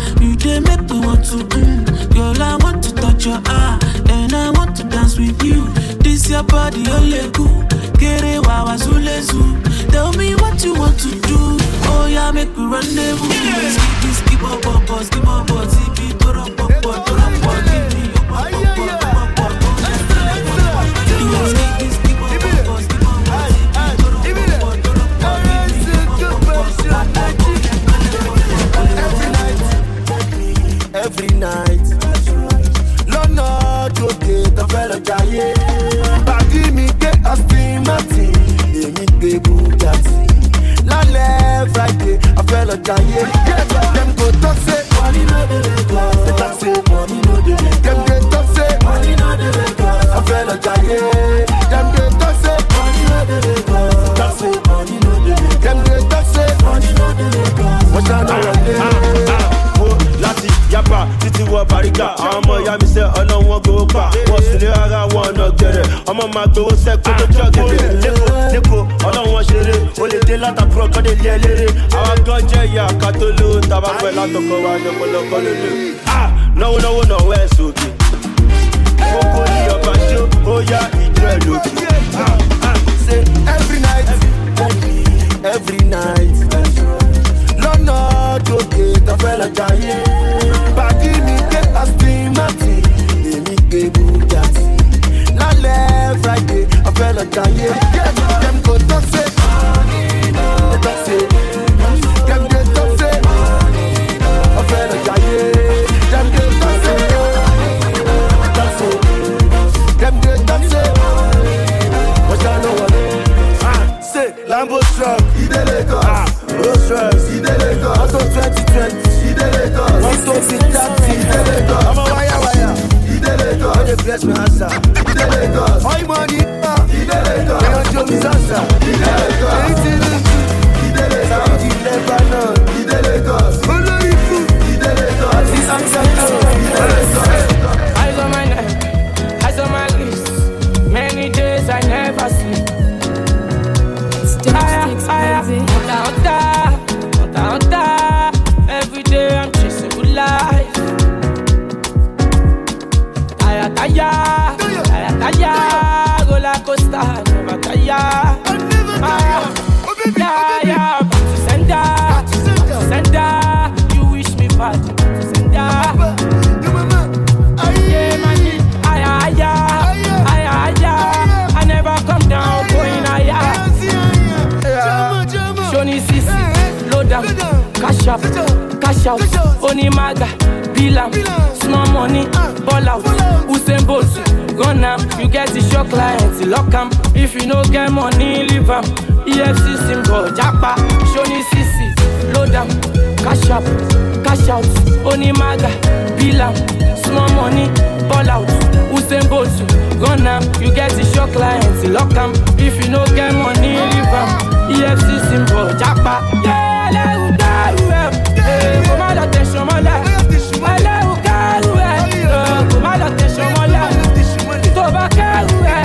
You dey make me want to, mm. Girl, I want to touch your eye, and I want to dance with you. This your body, ole cool. Kere wawa zulezu. Tell me what you want to do. Oh yeah, make me rendezvous. Skip it, skip up, up, up, skip up, up, zip it, to rock, up, up, to rock, up, give me up, up, up, up, up, up, up. Skip it, skip up, up, up, skip up, up, zip it, to rock, up, up, to rock, up, give me up, up, up, up, up. Every night, Lọ́nà gòkè tó fẹ́ lọ jayé. Bàdí mi gbé Aston Martin, èmi gbé Bugatti. Lálẹ́ Friday, a fẹ́ lọ jayé. Dem go talk say money no dey Lagos. They talk say money no dey Lagos. Dem dey talk say money no dey Lagos. A fẹ́ lọ jayé. Dem dey talk say money no dey Lagos. They talk say money no dey Lagos. Dem dey talk say money no dey Lagos. Wọ́n ṣáná wọlé. Láti yapa títí wọ Bàrígà, àwọn ọmọ ìyá mi sẹ́ ọ̀nà wọn gbowó pa. Wọ́n sì lé ara wọn ọ̀nà gẹ̀rẹ̀, ọmọ máa gbowó sẹ́kọ̀ tó jọ gẹ̀rẹ̀. Lẹ́kọ̀ọ́ lẹ́kọ̀ọ́ ọlọ́run wọn ṣeré, o lè dé látàkùrọ̀ kọ́ lè lé ẹlẹ́rẹ́. Àwọn gan jẹ́ ìyá ká tó lówó, tàbá pẹ̀ látọkọ̀ wa ní ọ̀pọ̀lọpọ̀ lónìí. Náwó náwó náwó ẹ̀ sókè. Kókó ní ọba jó, ó yá ìjọ ẹ̀ lókè. Say every night, every night. Lọ́nà gòkè tó fẹ́ lọ jayé. Bàdí mi gbé Aston Martin, èmi gbé Bugatti. Lálẹ́ Friday, a fẹ́ lọ jayé. Dem go talk say money no dey say. Dem dey talk say money no a fẹ́ lọ jayé. Dem dey talk say money no talk say. Dem dey talk say money no. Wọ́n ṣá ló wọlé. Say Lambo truck, ìdè Lagos. Rolls Royce, ìdè Lagos. Auto twenty twenty, ìdè Lagos. One twenty thirty, ìdè Lagos. I'm a wire wire, ìdè Lagos. All the bless me answer, ìdè Lagos. All money, ìdè Lagos. They don't show me answer, ìdè Lagos. Anything you do, ìdè Lagos. Saudi Lebanon, ìdè Lagos. Olóríkù, ìdè Lagos. This answer to ìdè Lagos. Eyes on my neck, eyes on my wrist. Many days I never sleep. Every day I'm chasing good life. Taya, taya, taya, taya. Roller coaster, never tire. Taya, taya, back to sender, back to sender. You wish me bad, back to sender. Yeah, man, aya, aya, aya, aya. I never come down, going higher. Shoni Sisi, load up, cash up, cash out, Onimaga, Bilam, small money, ball out, Usain Bolt, run now, you get the shock clients, lock 'em. If you no get money, leave 'em. E F C symbol, Japa, Shoni Sisi, load up, cash up, cash out, Onimaga, Bilam, small money, ball out, Usain Bolt, run now, you get the shock clients, lock 'em. If you no get money, leave 'em. E F C symbol, Japa, yeah, let you go, eh, come on, attention, my life, let you go, eh, come on, attention, my life, to back, eh,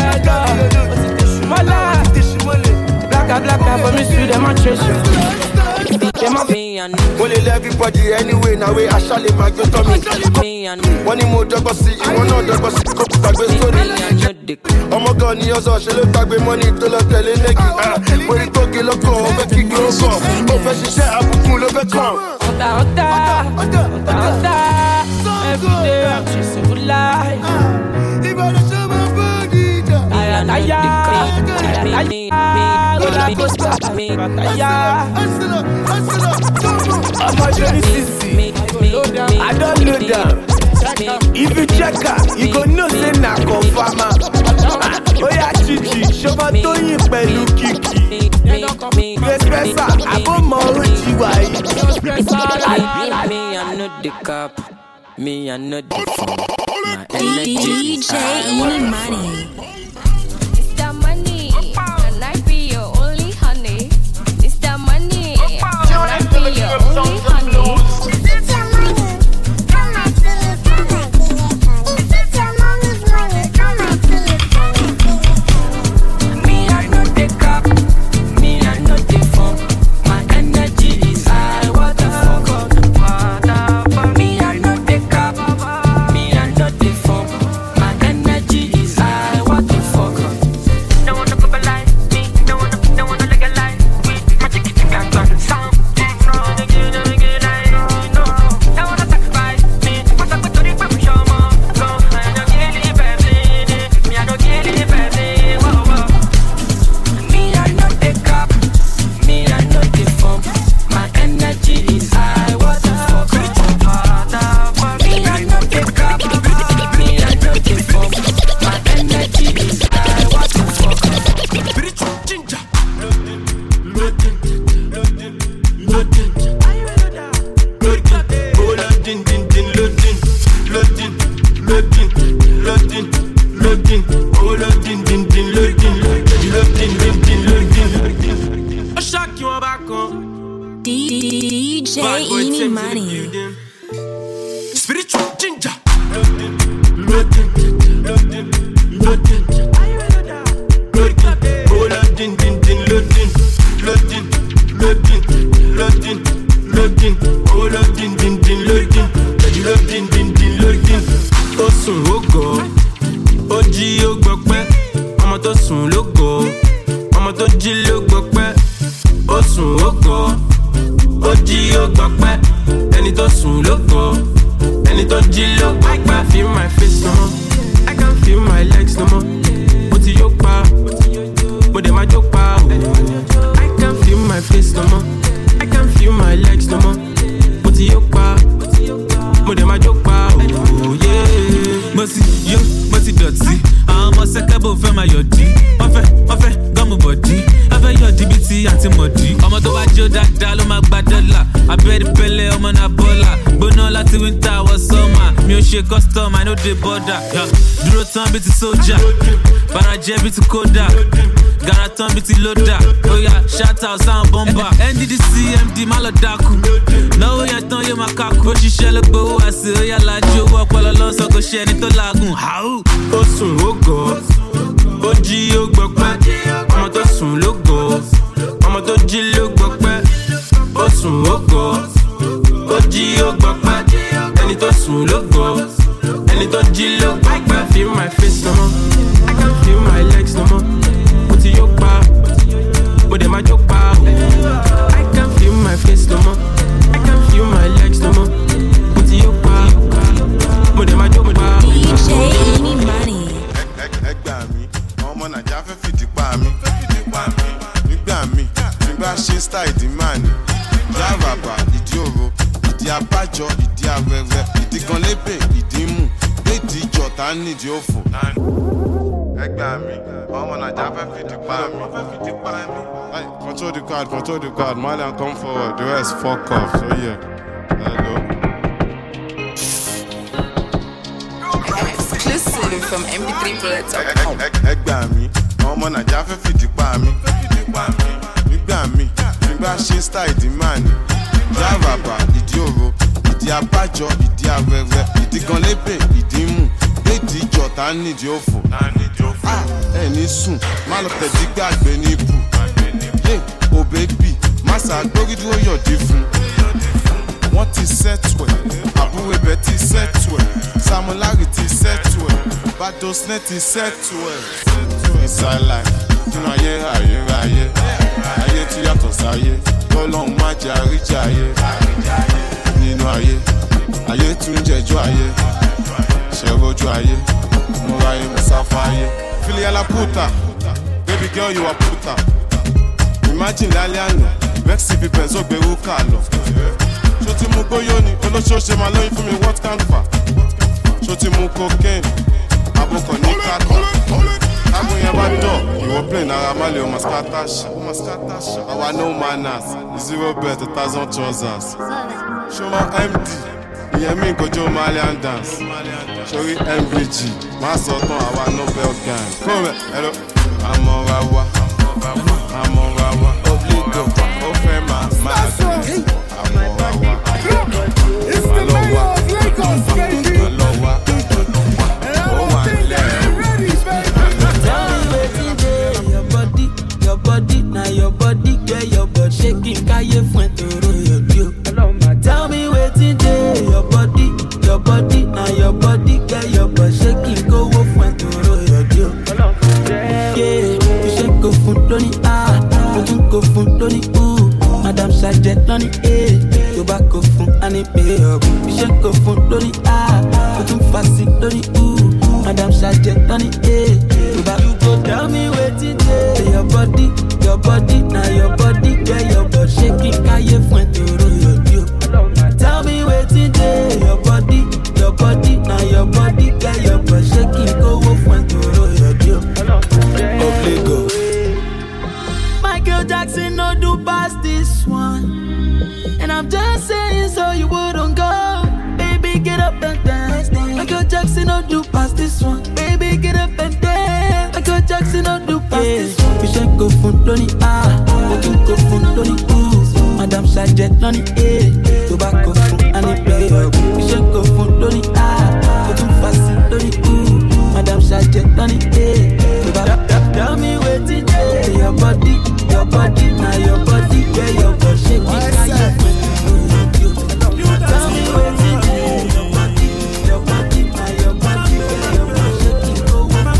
my life, black, black, for me, sweet, them, treasure. Well, everybody anyway, now we actually make you tell me. One more double see, one more double see, go to the story. Oh my God, you also should look back with money to look at the neck. When you talk, you look over, kick you over. Profession share, I'm cool over come. Every day I'm chasing good life. I don't know them. If you check her, you go know say na confirm. Oh yeah, Chichi, show my Tony pẹ̀lú Kiki. Espresso, I go more Chiwa. Me, I know the cop. Me, I know the D J E-Money. It's the money, and I be your only honey. It's the money, and I be your only honey. My energy is high, what the fuck, what the fuck. loading, loading, loading, loading, oh loading, din din, loading, loading, loading, loading. I shock you back on D J Eeny Money. Spiritual ginger. Loading, loading, loading, loading, loading, oh loading, din din, loading, loading, loading, loading, loading, oh loading, din din, loading, loading, din din, loading. Ó sùn ó gọ̀, ó jí ó gbọpẹ́, ọmọ tó sùn ló gọ̀, ọmọ tó jí ló gbọpẹ́. Ó sùn ó gọ̀, ó jí ó gbọpẹ́, ẹni tó sùn ló gọ̀, ẹni tó jí ló gbọpẹ́. I can feel my face no more, I can feel my legs no more. Mo ti yó pa, mo dẹ̀ máa jó pa o. I can feel my face no more, I can feel my legs no more. Mo ti yó pa, mo dẹ̀ máa jó pa o. Mo ti yó, mo ti dọ̀tí, àwọn ọmọ sẹ́kẹ́bù fẹ́ máa yọ̀dí. Wọ́n fẹ́, wọ́n fẹ́ gọ́mù bọ̀dí, wọ́n fẹ́ yọ̀dí bíi ti àti mọ̀dí. Ọmọ tó bá jó dáadáa ló máa gba dọ́là. Abẹ́rẹ́ pẹ́lẹ́ ọmọ náà bọ́là. Gbóná láti winter wọ sọ́mà. Mi ò ṣe custom, I no dey border. Dúró tán bíi ti sójà, farajẹ́ bíi ti kódà. Gara tán bíi ti lódà. Oya shout out sound bomber. N D D C M D má lọ dákú. Náwó yẹn tán yóò máa kákú. Ó ṣiṣẹ́ ló gbowó àṣẹ. Oya lajú owó ọpọlọ lọ́sọ̀ kò ṣe ẹni tó làágùn. Ó sùn ó gọ̀, ó jí ó gbọpẹ́, ọmọ tó sùn ló gọ̀, ọmọ tó jí ló gbọpẹ́. Ó sùn ó gọ̀, ó jí ó gbọpẹ́, ẹni tó sùn ló gọ̀, ẹni tó jí ló gbọpẹ́. I can feel my face no more, I can feel my legs no more. Mo ti yó pa, mo dẹ̀ máa jó pa o. I can feel my face no more, I can feel my legs no more. Mo ti yó pa, mo dẹ̀ máa jó pa o. D J Eeny Money. Ẹ gbà mí, ọmọ Nàìjíríà fẹ́ fìdí pa mí, fẹ́ fìdí pa mí. Nígbà mí, tí bá ṣe style ìdí máa ní. Ìdí àràbà, ìdí òro, ìdí abájọ, ìdí awẹ́wẹ́, ìdí kan lébè, ìdí mú, léèdì ìjọta nídìí òfò. Ẹ gbà mí, ọmọ Nàìjíríà fẹ́ fìdí pa mí, fẹ́ fìdí pa mí. Control the crowd, control the crowd, Malian come forward, the rest fuck off, so yeah. Hello. Exclusive from M P three bullets. Ẹ gbà mí, ọmọ Nàìjíríà fẹ́ fìdí pa mí, fẹ́ fìdí pa mí. Nígbà mí, tí bá ṣe style ìdí máa ní. Ìdí àràbà, ìdí òro, ìdí abájọ, ìdí awẹ́wẹ́, ìdí kan lébè, ìdí mú, léèdì ìjọta nídìí òfò. Ẹ ní sùn, má lọ tẹ̀dí gbàgbé ní ibù. O baby, massa gbórí dúró yọ̀dí fún. Wọ́n ti sẹ́tù ẹ̀, àbúrò ibẹ̀ ti sẹ́tù ẹ̀, Samulari ti sẹ́tù ẹ̀, Badosne ti sẹ́tù ẹ̀. Inside life, nínú ayé ayérayé, ayé tí yàtọ̀ sáyé, lọ́lọ́run má jẹ́ àríjà ayé. Nínú ayé, ayé tún jẹjọ́ ayé, ṣẹ̀rọ̀jú ayé, mo ra ayé mo sáfà ayé. Filiala puta, baby girl you are puta. Imagine lálẹ́ àná, Vexy fi pẹ̀sọ́ gbèrú kà lọ. Ṣó ti mú gbóyó ni, olóṣooṣe máa lóyún fún mi what can fa? Ṣó ti mú cocaine, abokọ̀ ní kàtọ́. Tábù yẹn bá dọ̀, ìwọ plane náírà má lè o máa scatter. Àwa no manners, zero bet, a thousand trousers. Ṣó mọ M D, ìyẹn mi kojú Malian dance. Ṣorí M V G, má sọ tán àwa Nobel gang. Kó rẹ̀ ẹ̀rọ, àmọ́ ra wa. Àmọ́ wa wa, obligo, ó fẹ́ máa máa dùn. Àmọ́ wa wa, wà lọ wá, wà lọ wá, ó wà lẹ́yìn. Tell me wetin dey your body, your body, na your body, get your body shaking, káyé fún ẹ tòró yọ̀dí o. Tell me wetin dey your body, your body, na your body, get your body shaking, kówó fún ẹ tòró yọ̀dí o. Iṣẹ́ kò fún lóní A, mo tún kò fún lóní U. Madam Sajẹ lóní A, tó bá kò fún àní pé ọ̀gùn. Iṣẹ́ kò fún lóní A, mo tún fà sí lóní U. Madam Sajẹ lóní A, tó bá you go tell me wetin dey your body, your body, na your body, get your body shaking, káyé fún ẹ tòró yọ̀dí o. Tell me wetin dey your body, your body, na your body, get your body shaking, kówó fún ẹ tòró yọ̀dí o. Obligo. Michael Jackson no do past this one, and I'm just saying so you wouldn't go. Baby, get up and dance, dance. this one. Baby, get up and dance. Michael Jackson on the pass this one. Fish and go fun, Lonnie ah. Looking go fun, Lonnie ooh. Madame Sajet, Lonnie eh. Tobacco fun, and it play up. Fish and go fun, Lonnie ah. Looking fast, Lonnie ooh. Madame Sajet, Lonnie eh. Tobacco, tell me where to do. Your body, your body, now your body, yeah, your body shake it, now your body. Tell me where to do. Your body, your body, now your body, yeah, your body shake it, go on.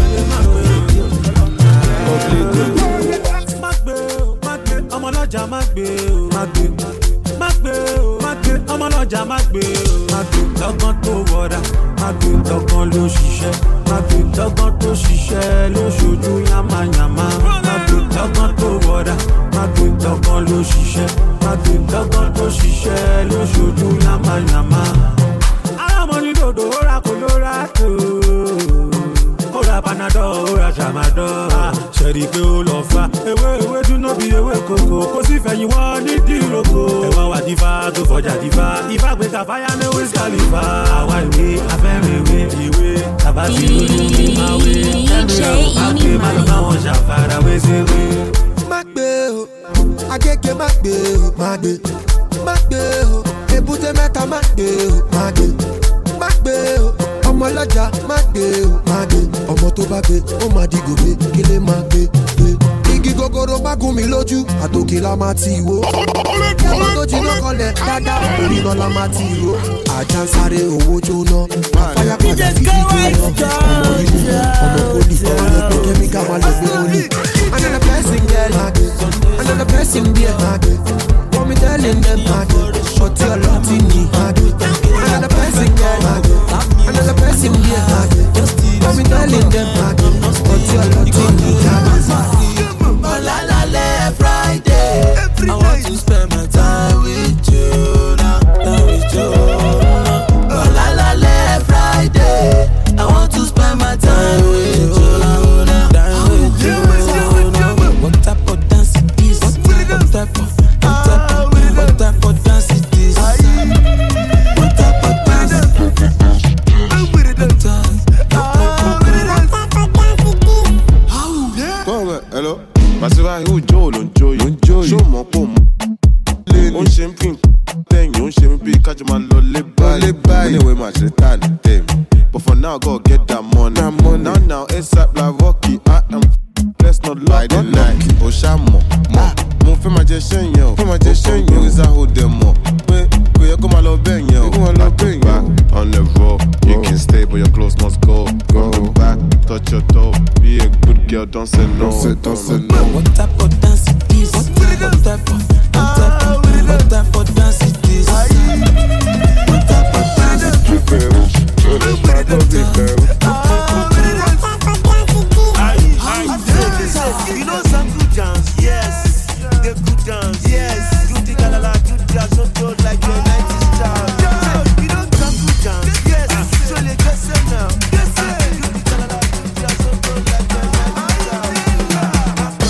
Ọmọ lọ́jà má gbé o, má gbé, má gbé o, má gbé, ọmọ lọ́jà má gbé o, má gbé, lọ́gán tó wọ̀dà, má gbé, lọ́gán ló ṣiṣẹ́, má gbé, lọ́gán tó ṣiṣẹ́ ló ṣojú yàmàyàmà, má gbé, lọ́gán tó wọ̀dà, má gbé, lọ́gán ló ṣiṣẹ́, má gbé, lọ́gán tó ṣiṣẹ́ ló ṣojú yàmàyàmà. Alámọ̀ní dòdò ó ra kò ló ra tó, ó ra panadol, ó ra tramadol. Ṣẹ̀rí pé ó lọ fa ewé ewé dúná bí ewé kòkó kó sì fẹ̀yìn wọ́n ní dìrókò. Ẹ̀wọ̀n wà dífá tó fọjà dífá ifá gbé kàfáyà ní Wiz Khalifa. Àwa ìwé afẹ́rẹ́ ìwé ìwé tàbátì lójú ní máa wé. Ẹ̀mí àwọn àgbẹ̀ má lọ bá wọn ṣàfarawé ṣeré. Má gbé o, agége má gbé o, má gbé, má gbé o, èbúté mẹ́ta má gbé o, má gbé, má gbé o. Ọmọ ọlọ́jà má gbé o, má gbé, ọmọ tó bá gbé ó má di gòbé kílé má gbé gbé. Igi gogoro bá gún mi lójú àtòkè la máa ti wó. Ẹ̀wọ̀n tó jiná kọlẹ̀ dáadáa orí náà la máa ti wó. Àjà ń sáré owó jóná àfáyà padà sí ìjó náà. Ọmọ ìlú ọmọ poli ọmọ ẹgbẹ́ kẹ́míkà máa lọ gbé wọlé. Another person girl má gbé, another person beer má gbé. Wọ́n mi tẹ́lẹ̀ them má gbé, ọtí ọlọ́tí ni má gbé. Another person girl má gbé. Another person here, I'm me telling them, but you're not in the la la la Friday. I want to spend my time with you now, now with you. Oh la la la Friday. I want to spend my time with you now, now with you. What type of dance it is? What type of, what type of, what type of dance it is? What type of dance? Hello, Masiva, who Joe, don't Joe, don't Joe, show my pom. On champagne, then you shame be catch my lolly by. Anyway, much return them. But for now, go get that money. That money. Now, now, it's up like Rocky. I am. Let's not lie the night. Oshamo, mo, mo fe ma je shen yo, fe ma je shen yo. Is I hold them more. Wait, go come a love ben yo, come a love ben yo. On the road, you can stay, but your clothes must go. Go back, touch your toe. Be a good girl, don't say no. Don't say, don't say no. What type of dance it is? What type of, what type of, what type of dance it is? What type of dance it is? You know some good dance, yes. The good dance, yes. Do the galala, do the azoto like your nineties style. You know some good dance, yes. So les gars say now, yes. Do the galala, do the azoto like your nineties style.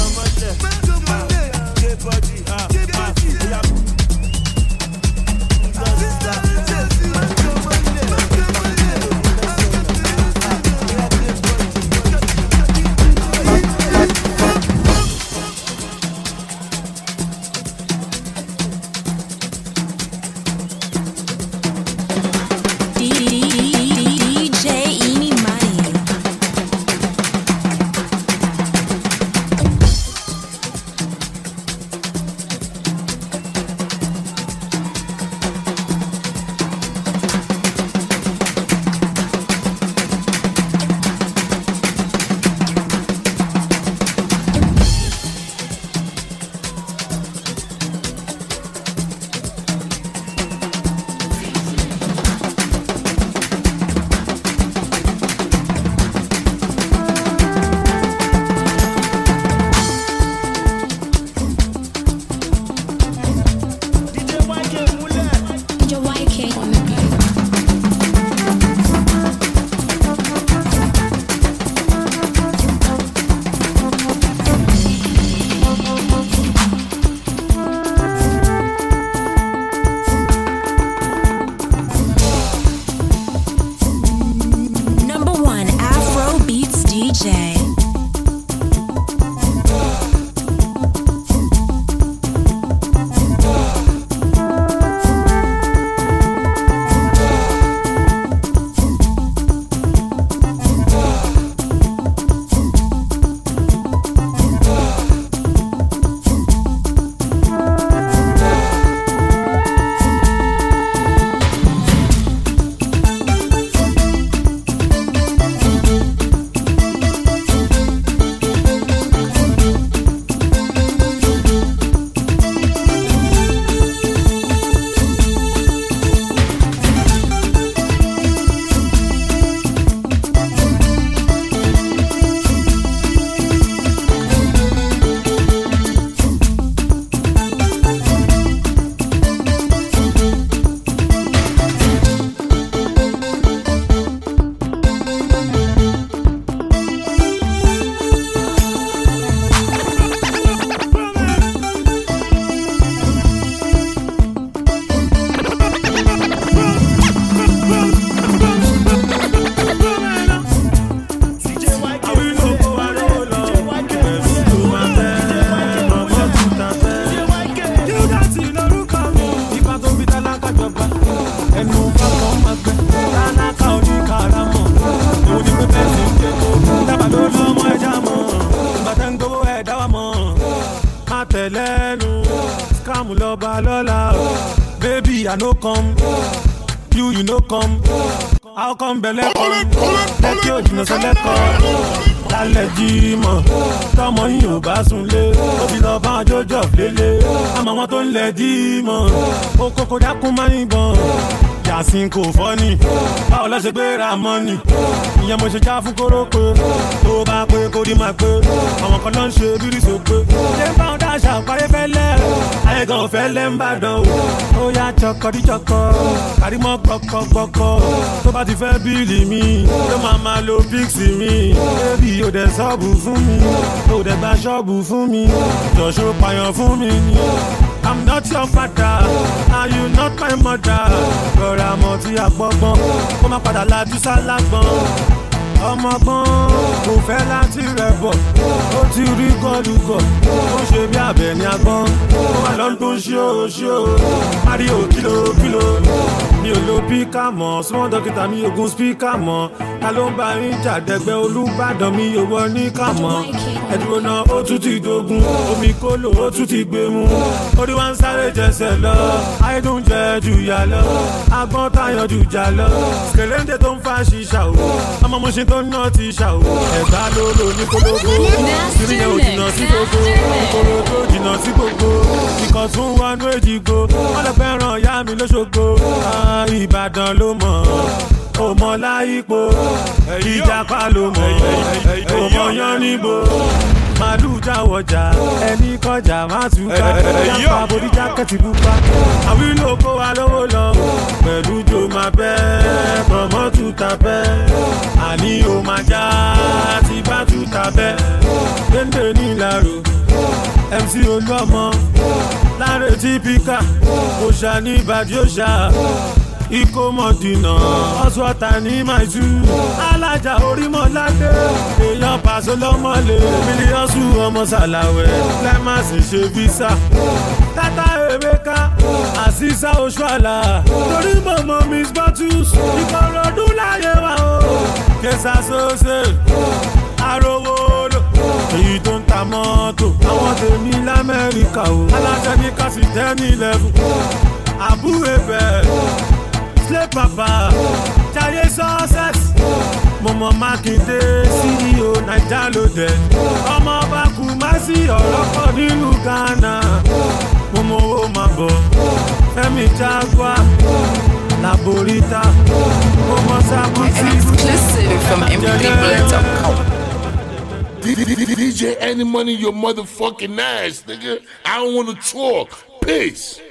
I no come. You, you no come. How come Belle come? Let you no select come. Lálẹ́ jímọ̀ tọmọ yìí ò bá sunlé ó fi lọ bá jọjọ lélẹ̀ àmọ́ wọn tó ń lẹ̀ dímọ̀ ó kókó dákún máa ń bọ̀n yàsín kò fọ́nì báwo lọ ṣe gbé ra mọ́nì ìyẹn mo ṣe já fún kórópè tó bá pé kó rí máa pé àwọn kan ló ń ṣe bírí sópé ṣé ń bá wọn dáṣà parí fẹ́lẹ́ ayé gan fẹ́lẹ́ ń bàdàn o ó yá chọkọdí chọkọ kárímọ́ gbọkọgbọkọ tó bá ti fẹ́ bíìlì mi ló máa máa lo píksì mi bébì ò dẹ̀ sọ́ọ̀bù fún mi ò dẹ̀ gba ṣọ́ọ̀bù fún mi jọ̀ṣọ́ pààyàn fún mi ni. I'm not your father, and you not my mother. Rọra mọ̀ tí a gbọ́gbọ́n, kó má padà lajú sálágbọ́n. Ọmọgbọ́n kò fẹ́ láti rẹ̀ bọ̀, ó ti rí gọ́dùgọ̀, ó ṣe bí abẹ ní agbọ́n. Ó wà lọ́n tó ń ṣó ṣó, Mario kìlò kìlò. Mi ò lo píkà mọ́, small dókítà mi ogun spíkà mọ́. Ta ló ń bá yín jàdẹ́gbẹ́ Olúbàdàn mi ò wọ ní kà mọ́. Ẹ̀dùn náà ó tún ti dogun, omi kólò ó tún ti gbé mu. Orí wa ń sáré jẹsẹ̀ lọ, àìdùn jẹ jù yà lọ. Agbọ́n tayọ̀ jù jà lọ, kèléńdé tó ń fa ṣìṣà o. Ọmọ mo ṣe tó ń ná ti ṣà o. Ẹ̀gbá ló lò ní kólógó, ìrìn yẹn ò jìnnà sí gbogbo. Ìkòrò tó jìnnà sí gbogbo. Ìkọ̀tún wọnú èjìgbò, wọ́n lọ fẹ́ràn ìyá mi lóṣogbo. Ìbàdàn ló mọ̀, ó mọ láyípo. Ìjàpá ló mọ̀, ó mọ yán níbo. Màlúù jáwọjà, ẹni kọjá má túká. Yàpá borí jákẹ́tì pupa. Àwílò kó wa lówó lọ. Pẹ̀lú jò máa bẹ́, pọ̀mọ́ tuta bẹ́. Àní o máa já, ti bá tuta bẹ́. Déndé ní ìlàrò, M C Olúọmọ. Láre tí píkà, òṣà ní ìbàdí òṣà. Ikó mọ̀dínà, ọ̀ṣọ́ta ní màìjú. Alájà orímọ̀ládé, èèyàn pàṣẹ lọ́mọlẹ̀. Mílíọ̀sù ọmọ sàlàwẹ̀, lẹ́màsì ṣe físà. Tata Emeka, Àṣìṣà Oṣuàlà. Torí mọ̀mọ́ Miss Bottles, Ìkòròdú láyé wa o. Kẹsà sọ́sẹ̀, arówó lò. Èyí tó ń ta mọ́tò, àwọn tèmi l'Amẹ́ríkà o. Alájà ní kásì ten eleven, àbúrò bẹ́ẹ̀. Slay Papa, Jaiye Success, Momo Makinde, C E O Naija Loaded. Ọmọ ọba Kumasi ọ̀rọ̀ pọ̀ nínú Ghana. Momo owó máa bọ̀, Fẹ́mi Jaguar, Laborita, Momo Sabuti. Exclusive from M P three bullet dot com. D J Any Money, your motherfucking ass, nigga. I don't want to talk. Peace.